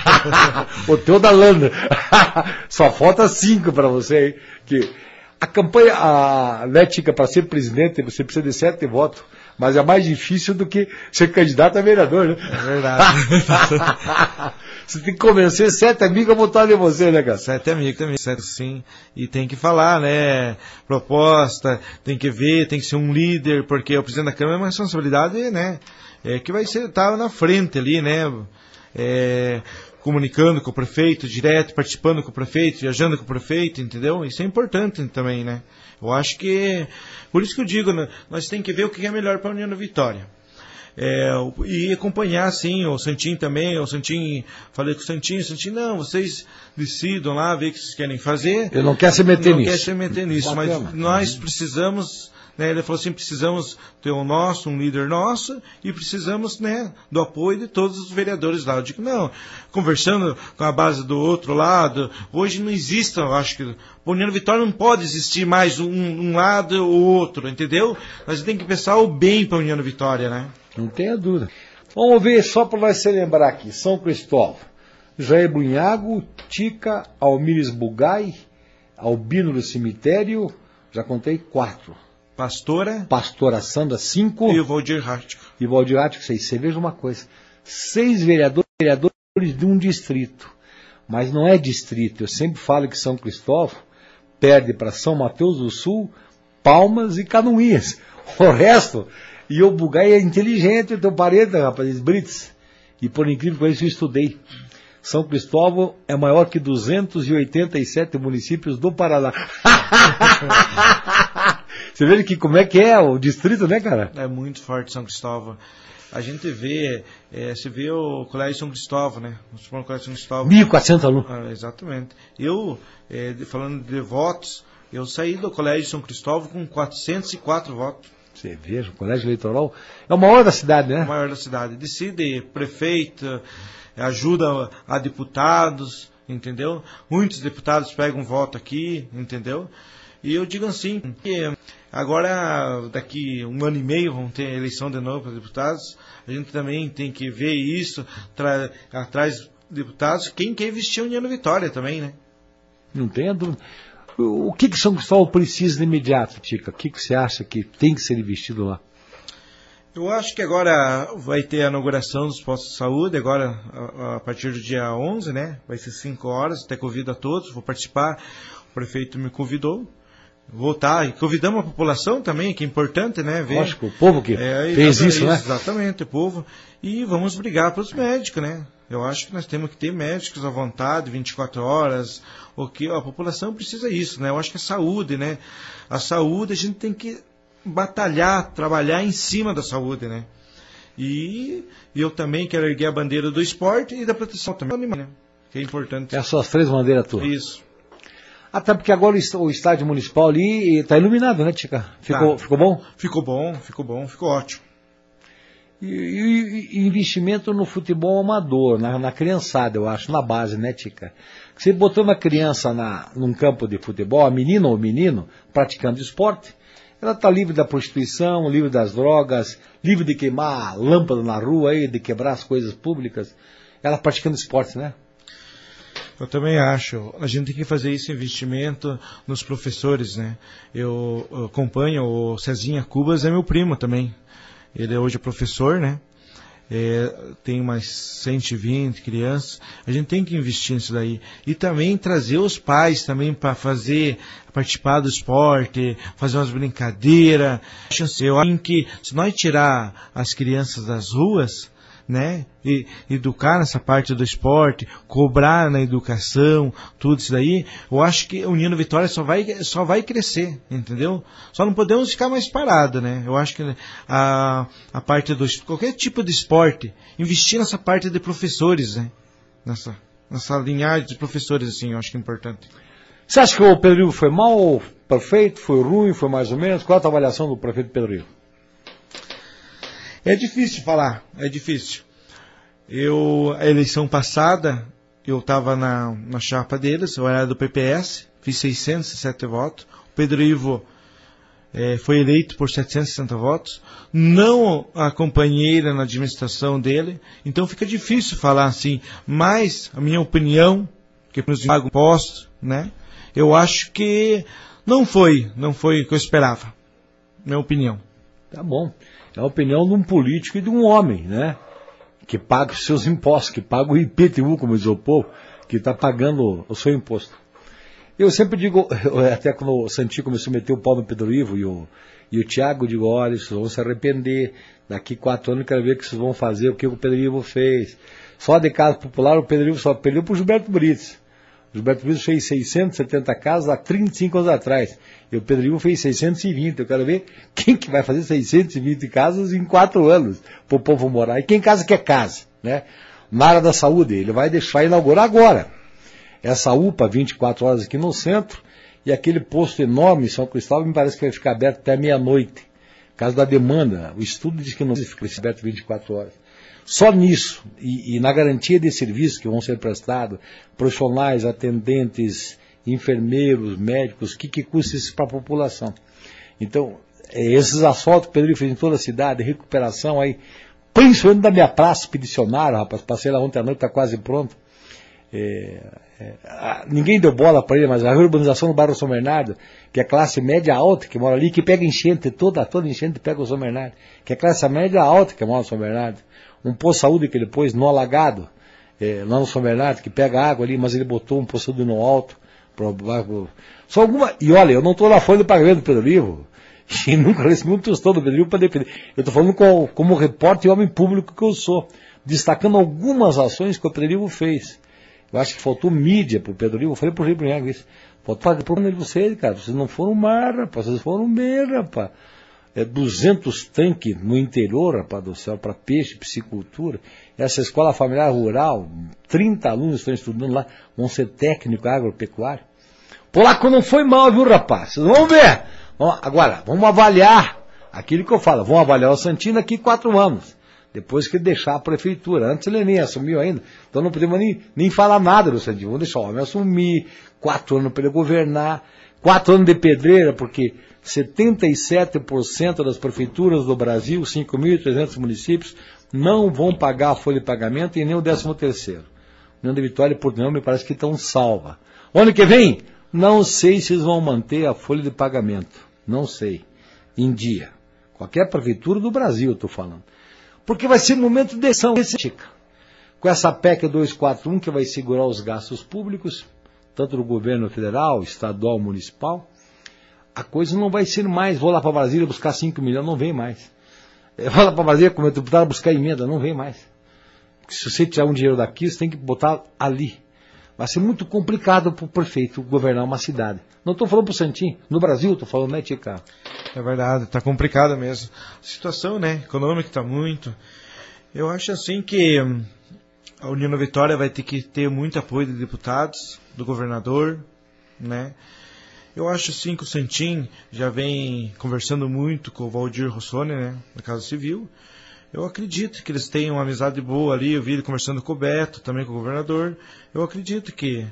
O teu da Landa. Só falta 5 para você aí. Que a campanha, né, Tica, para ser presidente, você precisa de 7 votos. Mas é mais difícil do que ser candidato a vereador, né? É verdade. Você tem que convencer 7 amigos a votar em você, né, cara? 7 amigos também, 7 sim. E tem que falar, né? Proposta, tem que ver, tem que ser um líder, porque o presidente da Câmara é uma responsabilidade, né? Que vai ser, tá na frente ali, né? Comunicando com o prefeito, direto, participando com o prefeito, viajando com o prefeito, entendeu? Isso é importante também, né? Eu acho que, por isso que eu digo, né? Nós temos que ver o que é melhor para a União da Vitória. E acompanhar, assim, o Santinho também. O Santinho, falei com o Santinho, não, vocês decidam lá, ver o que vocês querem fazer. Ele não quer se meter nisso. Não quer se meter nisso, mas nós precisamos, né, ele falou assim, precisamos ter um líder nosso, e precisamos, né, do apoio de todos os vereadores lá. Eu digo, não, conversando com a base do outro lado, hoje não existe, eu acho que o União Vitória não pode existir mais um lado ou outro, entendeu? Nós temos que pensar o bem para a União Vitória, né? Não tenha dúvida. Vamos ver, só para nós se lembrar aqui, São Cristóvão, Jair Brunhago, Tica, Almires Bugai, Albino do Cemitério, já contei 4. Pastora Sandra, 5. E o Valdir Rático. 6. Você veja uma coisa, 6 vereadores de um distrito. Mas não é distrito. Eu sempre falo que São Cristóvão perde para São Mateus do Sul, Palmas e Canoinhas. O resto, e o Bugai é inteligente, eu tenho parede, rapaz, Brits. E por incrível que pareça, eu estudei. São Cristóvão é maior que 287 municípios do Paraná. Você vê que como é que é o distrito, né, cara? É muito forte São Cristóvão. A gente vê, você vê o Colégio São Cristóvão, né? O Colégio São Cristóvão. 1.400 alunos. Exatamente. Eu, falando de votos, eu saí do Colégio São Cristóvão com 404 votos. Você veja, o Colégio Eleitoral é o maior da cidade, né? O maior da cidade. Decide prefeito, ajuda a deputados, entendeu? Muitos deputados pegam voto aqui, entendeu? E eu digo assim, que agora, daqui 1 ano e meio, vão ter eleição de novo para deputados. A gente também tem que ver isso, atrás deputados, quem quer investir a União Vitória também, né? Não tenha dúvida. O que São Cristóvão precisa de imediato, Tica? O que você acha que tem que ser investido lá? Eu acho que agora vai ter a inauguração dos postos de saúde, agora a partir do dia 11, né? Vai ser 5 horas, até convido a todos, vou participar. O prefeito me convidou. Vou estar, e convidamos a população também, que é importante, né? Ver. Lógico, o povo que fez isso, né? Exatamente, o povo. E vamos brigar para os médicos, né? Eu acho que nós temos que ter médicos à vontade, 24 horas, o que a população precisa disso, né? Eu acho que a saúde, né? A saúde, a gente tem que batalhar, trabalhar em cima da saúde, né? E eu também quero erguer a bandeira do esporte e da proteção também, né? Que é importante. Essas são as 3 bandeiras tuas. Isso. Até porque agora o estádio municipal ali está iluminado, né, Tica? Ficou bom? Ficou bom, ficou ótimo. E investimento no futebol amador, na criançada, eu acho, na base, né, Tica? Você botou uma criança num campo de futebol, a menina ou o menino, praticando esporte, ela está livre da prostituição, livre das drogas, livre de queimar lâmpada na rua, aí, de quebrar as coisas públicas. Ela praticando esporte, né? Eu também acho. A gente tem que fazer esse investimento nos professores, né? Eu acompanho o Cezinha Cubas, é meu primo também. Ele hoje é professor, né? Tem umas 120 crianças. A gente tem que investir nisso daí. E também trazer os pais também para participar do esporte, fazer umas brincadeiras. Eu acho que se nós tirar as crianças das ruas, né, e educar nessa parte do esporte, cobrar na educação, tudo isso daí, eu acho que a União Vitória só vai crescer, entendeu? Só não podemos ficar mais parados, né? Eu acho que a parte qualquer tipo de esporte, investir nessa parte de professores, né? Nessa linhagem de professores, assim, eu acho que é importante. Você acha que o Pedro Ivo foi mal, perfeito, foi ruim, foi mais ou menos? Qual a tua avaliação do prefeito Pedro Ivo? É difícil falar, é difícil. A eleição passada, eu estava na chapa deles, eu era do PPS, fiz 607 votos. O Pedro Ivo foi eleito por 760 votos. Não acompanhei na administração dele, então fica difícil falar assim. Mas, a minha opinião, que nos pago impostos, né? Eu acho que não foi o que eu esperava. Minha opinião. Tá bom. É a opinião de um político e de um homem, né? Que paga os seus impostos, que paga o IPTU, como diz o povo, que está pagando o seu imposto. Eu sempre digo, até quando o Santinho começou a meter o pau no Pedro Ivo e o Thiago, eu digo, olha, vocês vão se arrepender. Daqui 4 anos eu quero ver o que vocês vão fazer, o que o Pedro Ivo fez. Só de casa popular, o Pedro Ivo só perdeu para o Gilberto Brits. O Gilberto Brito fez 670 casas há 35 anos atrás. E o Pedro Ivo fez 620. Eu quero ver quem que vai fazer 620 casas em 4 anos para o povo morar. E quem casa quer casa, né? Na área da saúde, ele vai deixar inaugurar agora. Essa UPA 24 horas aqui no centro e aquele posto enorme em São Cristóvão me parece que vai ficar aberto até meia-noite. Por causa da demanda. O estudo diz que não fica aberto 24 horas. Só nisso, e na garantia de serviços que vão ser prestados, profissionais, atendentes, enfermeiros, médicos, que custa isso para a população? Então, esses asfaltos que o Pedro fez em toda a cidade, recuperação aí, principalmente da minha praça, expedicionário, rapaz, passei lá ontem à noite, está quase pronto. Ninguém deu bola para ele, mas a urbanização do bairro São Bernardo, que é classe média alta, que mora ali, que pega enchente, toda enchente pega o São Bernardo, que é classe média alta que mora no São Bernardo. Um posto de saúde que ele pôs no alagado, lá no São Bernardo, que pega água ali, mas ele botou um posto de saúde no alto. Só alguma. E olha, eu não estou na folha de pagamento do Pedro Ivo, e nunca recebi um tostão do Pedro Ivo para defender. Eu estou falando como repórter e homem público que eu sou, destacando algumas ações que o Pedro Ivo fez. Eu acho que faltou mídia para o Pedro Ivo. Eu falei para o Rei Brunhago isso. Faltou para vocês, cara. Vocês não foram mar, rapaz. Vocês foram bem, rapaz. 200 tanques no interior, rapaz do céu, para peixe, piscicultura. Essa escola familiar rural, 30 alunos estão estudando lá, vão ser técnico agropecuário. Polaco não foi mal, viu, rapaz? Vocês vão ver. Agora, vamos avaliar aquilo que eu falo. Vamos avaliar o Santino aqui 4 anos. Depois que deixar a prefeitura. Antes ele nem assumiu ainda. Então não podemos nem falar nada do Santino. Vamos deixar o homem assumir. 4 anos para ele governar. 4 anos de pedreira, porque 77% das prefeituras do Brasil, 5.300 municípios, não vão pagar a folha de pagamento e nem o 13º. União de Vitória e Portunhão me parece que estão salva. Ano que vem, não sei se eles vão manter a folha de pagamento. Não sei. Em dia. Qualquer prefeitura do Brasil, eu estou falando. Porque vai ser um momento de ação. Com essa PEC 241 que vai segurar os gastos públicos, tanto do governo federal, estadual, municipal, a coisa não vai ser mais, vou lá para Brasília buscar 5 milhões, não vem mais. Vou lá para Brasília como deputado buscar emenda, não vem mais. Porque se você tirar um dinheiro daqui, você tem que botar ali. Vai ser muito complicado para o prefeito governar uma cidade. Não estou falando para o Santinho, no Brasil estou falando, né, Tica? É verdade, está complicado mesmo. A situação, né, econômica está muito. Eu acho assim que a União da Vitória vai ter que ter muito apoio de deputados, do governador, né? Eu acho sim que o Santinho já vem conversando muito com o Valdir Rossoni, né, da Casa Civil. Eu acredito que eles têm uma amizade boa ali. Eu vi ele conversando com o Beto, também com o governador. Eu acredito que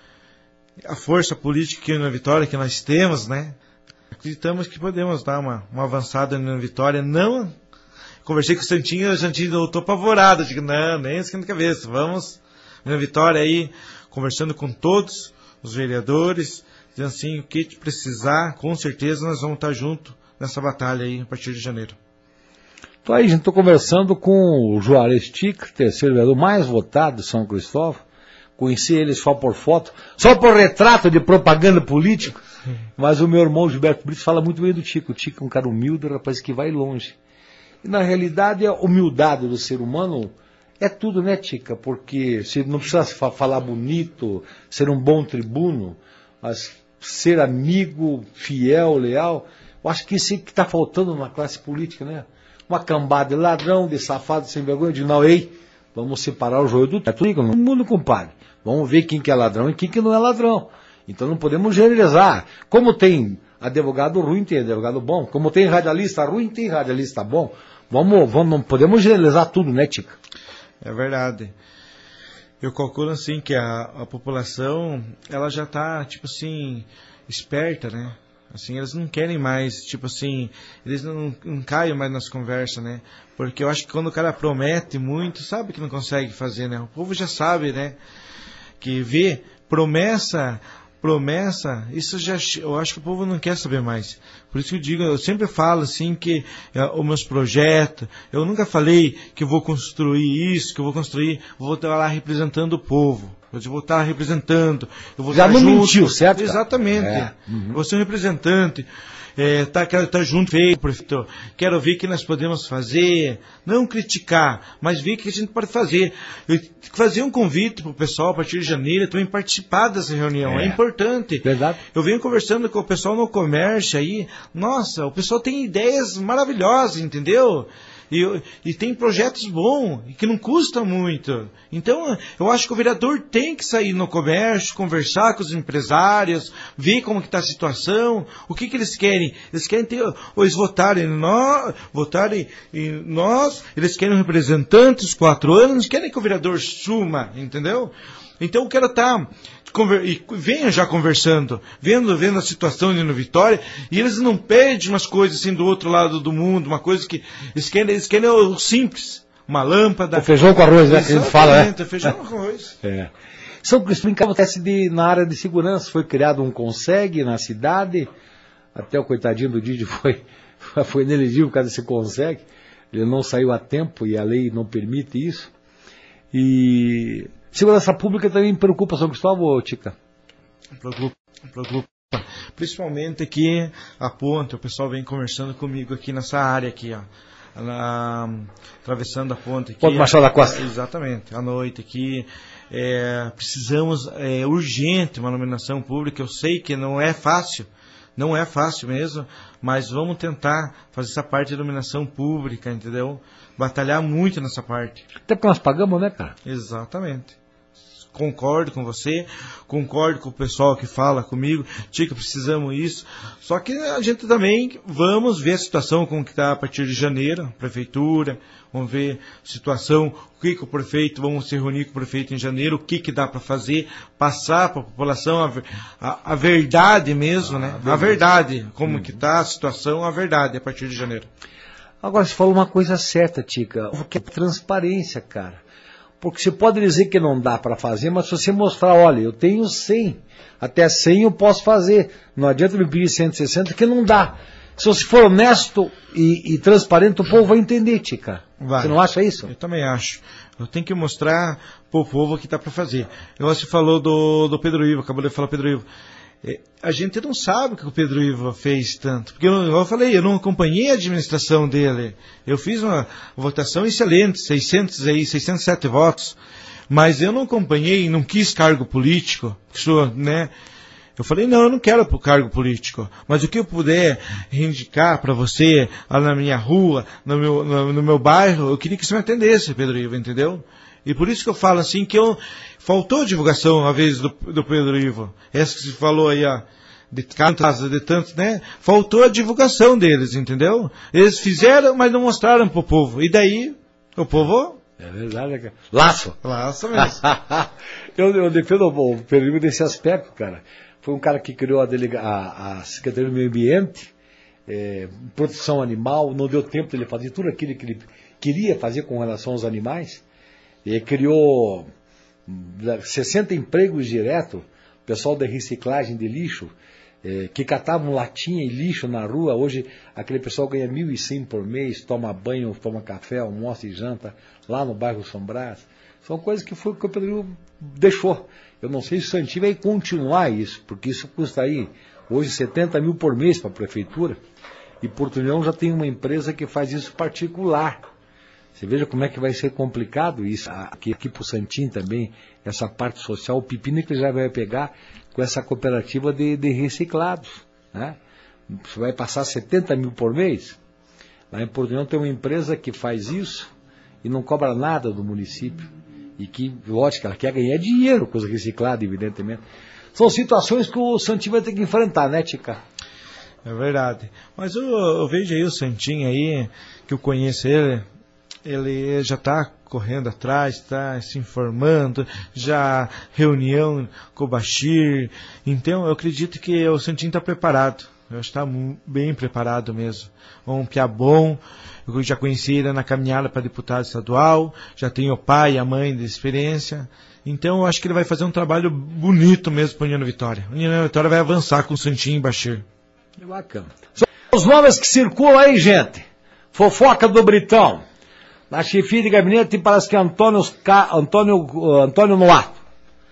a força política aqui na Vitória que nós temos, né, acreditamos que podemos dar uma avançada na Vitória. Não, conversei com o Santinho eu estou apavorado. Digo, não, nem esquenta a cabeça. Vamos na Vitória aí, conversando com todos os vereadores, dizendo assim, o que te precisar, com certeza nós vamos estar juntos nessa batalha aí a partir de janeiro. Então aí, gente, estou conversando com o Juarez Tica, terceiro vereador mais votado de São Cristóvão. Conheci ele só por foto, só por retrato de propaganda política. Mas o meu irmão Gilberto Brito fala muito bem do Tica. O Tica é um cara humilde, rapaz, que vai longe. E na realidade a humildade do ser humano é tudo, né, Tica? Porque você não precisa falar bonito, ser um bom tribuno, mas ser amigo, fiel, leal. Eu acho que isso é que está faltando na classe política, né? Uma cambada de ladrão, de safado, sem vergonha, de não, ei, vamos separar o joio do trigo, no mundo, compadre. Vamos ver quem que é ladrão e quem que não é ladrão. Então não podemos generalizar. Como tem advogado ruim, tem advogado bom. Como tem radialista ruim, tem radialista bom. Não podemos generalizar tudo, né, Tica? É verdade. Eu calculo assim que a população, ela já está, tipo assim, esperta, né? Assim, eles não querem mais, tipo assim, eles não caem mais nas conversas, né? Porque eu acho que quando o cara promete muito, sabe que não consegue fazer, né? O povo já sabe, né? Que vê promessa, isso já, eu acho que o povo não quer saber mais. Por isso que eu digo, eu sempre falo assim que os meus projetos, eu nunca falei que eu vou construir isso, que eu vou estar lá representando o povo. Eu vou estar representando. Eu vou Já estar não junto. mentiu, certo? Exatamente. Vou ser um representante. Quero estar junto, prefeito. Quero ver o que nós podemos fazer. Não criticar, mas ver o que a gente pode fazer. Fazer um convite para o pessoal a partir de janeiro também participar dessa reunião. É importante. Verdade. Eu venho conversando com o pessoal no comércio aí. Nossa, o pessoal tem ideias maravilhosas, entendeu? E tem projetos bons, e que não custam muito. Então, eu acho que o vereador tem que sair no comércio, conversar com os empresários, ver como que está a situação, o que eles querem. Eles querem eles votarem em nós, eles querem um representante os 4 anos, querem que o vereador suma, entendeu? Então, eu quero estar... E venha já conversando, vendo a situação ali no Vitória, e eles não pedem umas coisas assim do outro lado do mundo, uma coisa que eles querem o simples, uma lâmpada. O feijão com arroz, né? Que a gente fala, né? Feijão com arroz. São Crispim acontece na área de segurança, foi criado um CONSEG na cidade, até o coitadinho do Didi foi inelegível por causa desse CONSEG, ele não saiu a tempo e a lei não permite isso, e... Segurança pública também preocupa, São Cristóvão, Tica? Preocupa. Principalmente aqui a ponte, o pessoal vem conversando comigo aqui nessa área aqui, ó. Atravessando a ponte aqui. Ponte Machado da Costa. Exatamente, à noite aqui. Precisamos, urgente, uma iluminação pública. Eu sei que não é fácil mesmo, mas vamos tentar fazer essa parte de iluminação pública, entendeu? Batalhar muito nessa parte. Até porque nós pagamos, né, cara? Exatamente. Concordo com você, concordo com o pessoal que fala comigo, Tica, precisamos isso. Só que a gente também vamos ver a situação como que está a partir de janeiro, prefeitura, vamos ver a situação, o que o prefeito, vamos se reunir com o prefeito em janeiro, o que dá para fazer, passar para a população a verdade mesmo, né? A verdade, como que está a situação, a verdade a partir de janeiro. Agora, você falou uma coisa certa, Tica, que é transparência, cara. Porque você pode dizer que não dá para fazer, mas se você mostrar, olha, eu tenho 100, até 100 eu posso fazer. Não adianta me pedir 160, que não dá. Se você for honesto e transparente, o povo vai entender, Tica. Vai. Você não acha isso? Eu também acho. Eu tenho que mostrar pro povo o que dá para fazer. Você falou do Pedro Ivo, acabou de falar Pedro Ivo. A gente não sabe o que o Pedro Ivo fez tanto. Porque eu falei, eu não acompanhei a administração dele. Eu fiz uma votação excelente, 607 votos. Mas eu não acompanhei, não quis cargo político. Né? Eu falei, não, eu não quero pro cargo político. Mas o que eu puder indicar para você, lá na minha rua, no meu bairro, eu queria que você me atendesse, Pedro Ivo, entendeu? E por isso que eu falo assim, faltou divulgação uma vez do Pedro Ivo. Essa que você falou aí, ó, de tantos, né? Faltou a divulgação deles, entendeu? Eles fizeram, mas não mostraram pro povo. E daí, o povo... É verdade, cara. Laço mesmo. eu defendo o Pedro Ivo desse aspecto, cara. Foi um cara que criou a Secretaria do Meio Ambiente, proteção animal, não deu tempo de ele fazer tudo aquilo que ele queria fazer com relação aos animais. Ele criou 60 empregos direto, pessoal da reciclagem de lixo, que catavam latinha e lixo na rua. Hoje aquele pessoal ganha 1.100 por mês, toma banho, toma café, almoça e janta lá no bairro São Brás. São coisas que foi o que o Pedro deixou. Eu não sei se o Santinho vai continuar isso, porque isso custa aí hoje 70 mil por mês para a prefeitura, e Porto União já tem uma empresa que faz isso particular. Você veja como é que vai ser complicado isso, aqui para o Santinho também, essa parte social, o pepino que ele já vai pegar com essa cooperativa de reciclados, né? Você vai passar 70 mil por mês. Lá em Porto União tem uma empresa que faz isso e não cobra nada do município. E que, lógico, ela quer ganhar dinheiro com os reciclados, evidentemente. São situações que o Santinho vai ter que enfrentar, né, Tica? É verdade. Mas eu vejo aí o Santinho aí, que eu conheço ele já está correndo atrás, está se informando, já reunião com o Bashir. Então eu acredito que o Santinho está preparado. Eu está bem preparado mesmo. Um piá bom. Eu já conheci ele na caminhada para deputado estadual. Já tenho o pai e a mãe de experiência. Então eu acho que ele vai fazer um trabalho bonito mesmo para a União Vitória. A União Vitória vai avançar com o Santinho e Bashir. Que bacana. Os nomes que circulam aí, gente. Fofoca do Britão. Na chefia de gabinete parece que é Antônio Noato.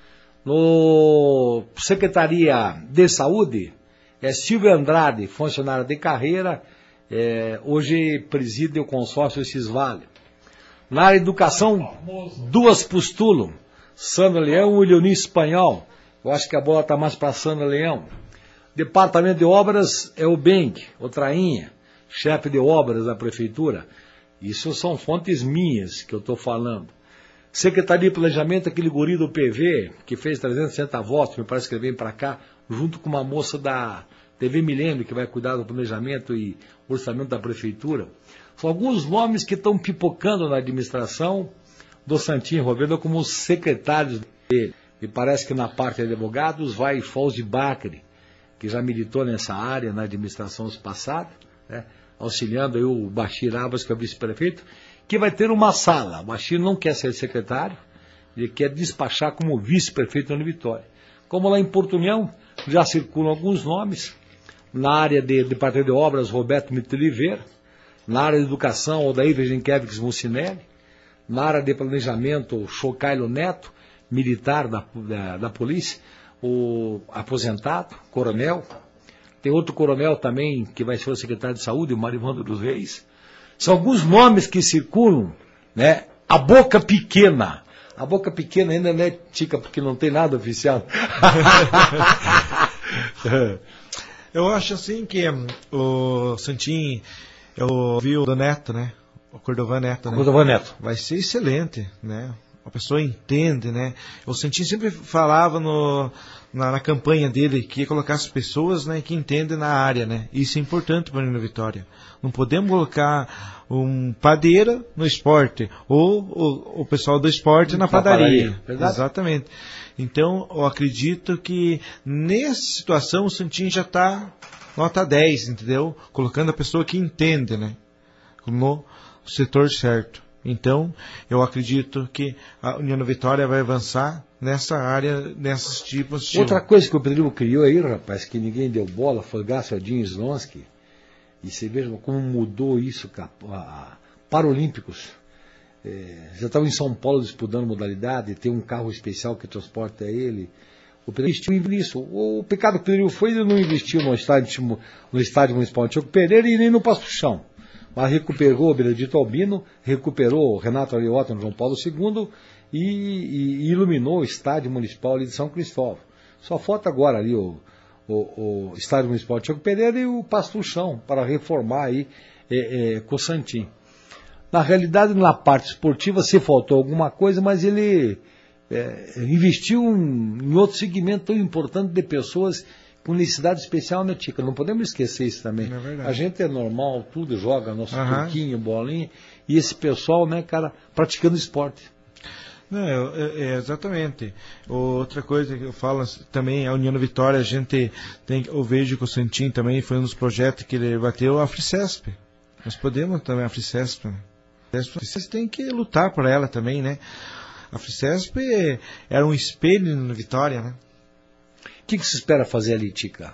No Secretaria de Saúde, Silvia Andrade, funcionária de carreira, hoje preside o consórcio Cisvale. Na área de educação, 2 postulam, Sandra Leão e Leoni Espanhol. Eu acho que a bola está mais para Sandra Leão. Departamento de Obras é o Benck, o Trainha, chefe de obras da prefeitura. Isso são fontes minhas que eu estou falando. Secretaria de Planejamento, aquele guri do PV, que fez 360 votos, me parece que ele vem para cá, junto com uma moça da TV Milênio, que vai cuidar do planejamento e orçamento da prefeitura. São alguns nomes que estão pipocando na administração do Santinho Roveda como secretários dele. Me parece que na parte de advogados vai Fauzi Bacri, que já militou nessa área na administração passada, né, auxiliando aí o Bachir Abas, que é o vice-prefeito, que vai ter uma sala. O Bachir não quer ser secretário, ele quer despachar como vice-prefeito na Vitória. Como lá em Porto União, já circulam alguns nomes. Na área de Departamento de Obras, Roberto Miteliveira. Na área de Educação, Odair Virginkevics Mucinelli. Na área de Planejamento, Chocailo Neto, militar da polícia, o aposentado, coronel. Tem outro coronel também, que vai ser o secretário de Saúde, o Marivando dos Reis. São alguns nomes que circulam, né? A boca pequena. A boca pequena ainda não é tica, porque não tem nada oficial. Eu acho assim que o Santinho, eu vi o do Neto, né? O Cordovan Neto, né? Cordovan Neto. Vai ser excelente, né? A pessoa entende, né? O Santinho sempre falava na campanha dele que ia colocar as pessoas, né, que entendem na área, né? Isso é importante para a União Vitória. Não podemos colocar um padeira no esporte ou o pessoal do esporte na padaria. Exatamente. Então, eu acredito que nessa situação o Santinho já está nota 10, entendeu? Colocando a pessoa que entende, né? No setor certo. Então, eu acredito que a União Vitória vai avançar nessa área, nesses tipos de... Outra coisa que o Pedrinho criou aí, rapaz, que ninguém deu bola, foi Gassodinho Slonsky. E você veja como mudou isso, Paralímpicos. Já estavam em São Paulo disputando modalidade, tem um carro especial que transporta ele. O Pedrinho investiu nisso. O pecado que o Pedrinho foi, ele não investiu no estádio municipal Antioco Pereira e nem no Pasto-Chão. Mas recuperou o Benedito Albino, recuperou o Renato Ariota no João Paulo II e iluminou o estádio municipal ali de São Cristóvão. Só falta agora ali o estádio municipal de Antioco Pereira e o Pasto-Chão para reformar aí com o Santinho. Na realidade, na parte esportiva, se faltou alguma coisa, mas ele investiu em outro segmento tão importante de pessoas com necessidade especial, né, Tica? Não podemos esquecer isso também. A gente é normal, tudo, joga nosso truquinho, bolinha, e esse pessoal, né, cara, praticando esporte. Não, exatamente. Outra coisa que eu falo também, a União Vitória, a gente tem, eu vejo que o Santinho também foi um dos projetos que ele bateu, a FRICESP. Nós podemos também, a FRICESP. A FRICESP tem que lutar por ela também, né? A FRICESP era um espelho na Vitória, né? O que se espera fazer ali, Tica?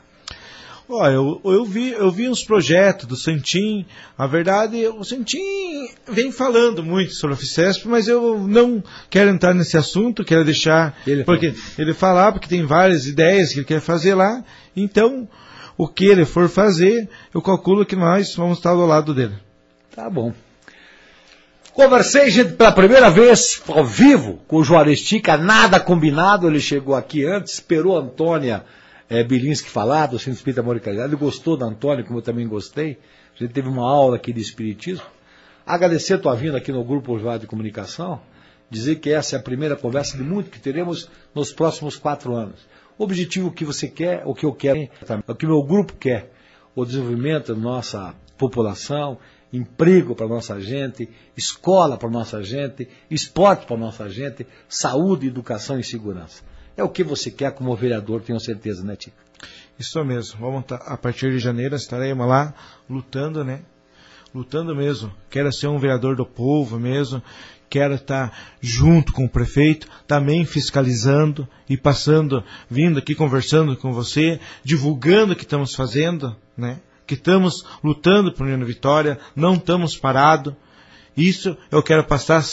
Eu vi uns projetos do Santinho. A verdade, o Santinho vem falando muito sobre a FICESP, mas eu não quero entrar nesse assunto, quero deixar ele falar, porque tem várias ideias que ele quer fazer lá. Então, o que ele for fazer, eu calculo que nós vamos estar do lado dele. Tá bom. Conversei, gente, pela primeira vez, ao vivo, com o Juarez Tica, nada combinado, ele chegou aqui antes, esperou a Antônia Bilinski falar, do Centro Espírita Amor e Caridade, ele gostou da Antônia, como eu também gostei, a gente teve uma aula aqui de Espiritismo. Agradecer a tua vinda aqui no Grupo Joá de Comunicação, dizer que essa é a primeira conversa de muito que teremos nos próximos 4 anos. O objetivo que você quer, o que eu quero, o que o meu grupo quer, o desenvolvimento da nossa população, emprego para nossa gente, escola para nossa gente, esporte para nossa gente, saúde, educação e segurança. É o que você quer como vereador, tenho certeza, né, Tica? Isso mesmo. Vamos a partir de janeiro estaremos lá lutando, né? Lutando mesmo. Quero ser um vereador do povo mesmo. Quero estar junto com o prefeito, também fiscalizando e passando, vindo aqui conversando com você, divulgando o que estamos fazendo, né? Que estamos lutando por União Vitória, não estamos parados. Isso eu quero passar, sim,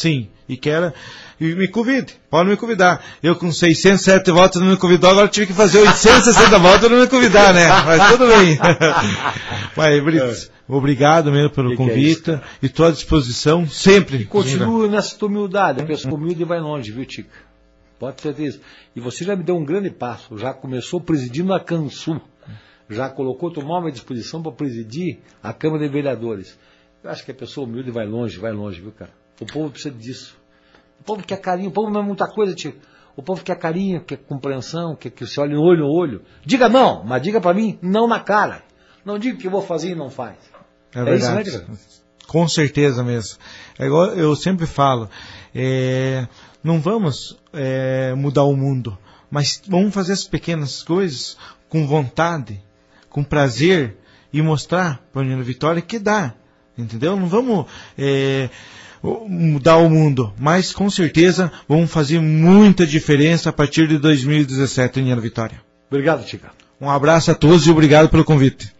e quero... E me convide, pode me convidar. Eu com 607 votos não me convidou, agora tive que fazer 860 votos e não me convidar, né? Mas tudo bem. Mas, Brito, obrigado mesmo pelo convite e estou à disposição sempre. E continue nessa tua humildade, a pessoa humilde vai longe, viu, Tica? Pode ter certeza. E você já me deu um grande passo, já começou presidindo a Cansul, já colocou teu nome à disposição para presidir a Câmara de Vereadores. Eu acho que a pessoa humilde vai longe, viu, cara? O povo precisa disso. O povo quer carinho, o povo não é muita coisa, tio. O povo quer carinho, quer compreensão, quer que você olhe no olho no olho. Diga não, mas diga pra mim, não na cara. Não diga que eu vou fazer e não faz. É verdade. Isso, né, com certeza mesmo. É igual eu sempre falo, não vamos mudar o mundo, mas vamos fazer as pequenas coisas com vontade, com prazer e mostrar para a União da Vitória que dá. Entendeu? Não vamos... mudar o mundo, mas com certeza vamos fazer muita diferença a partir de 2017 em União Vitória. Obrigado, Tica. Um abraço a todos e obrigado pelo convite.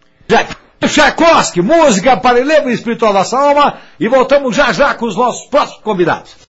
Tchaikovsky, música para elevo espiritual da alma, e voltamos já com os nossos próximos convidados.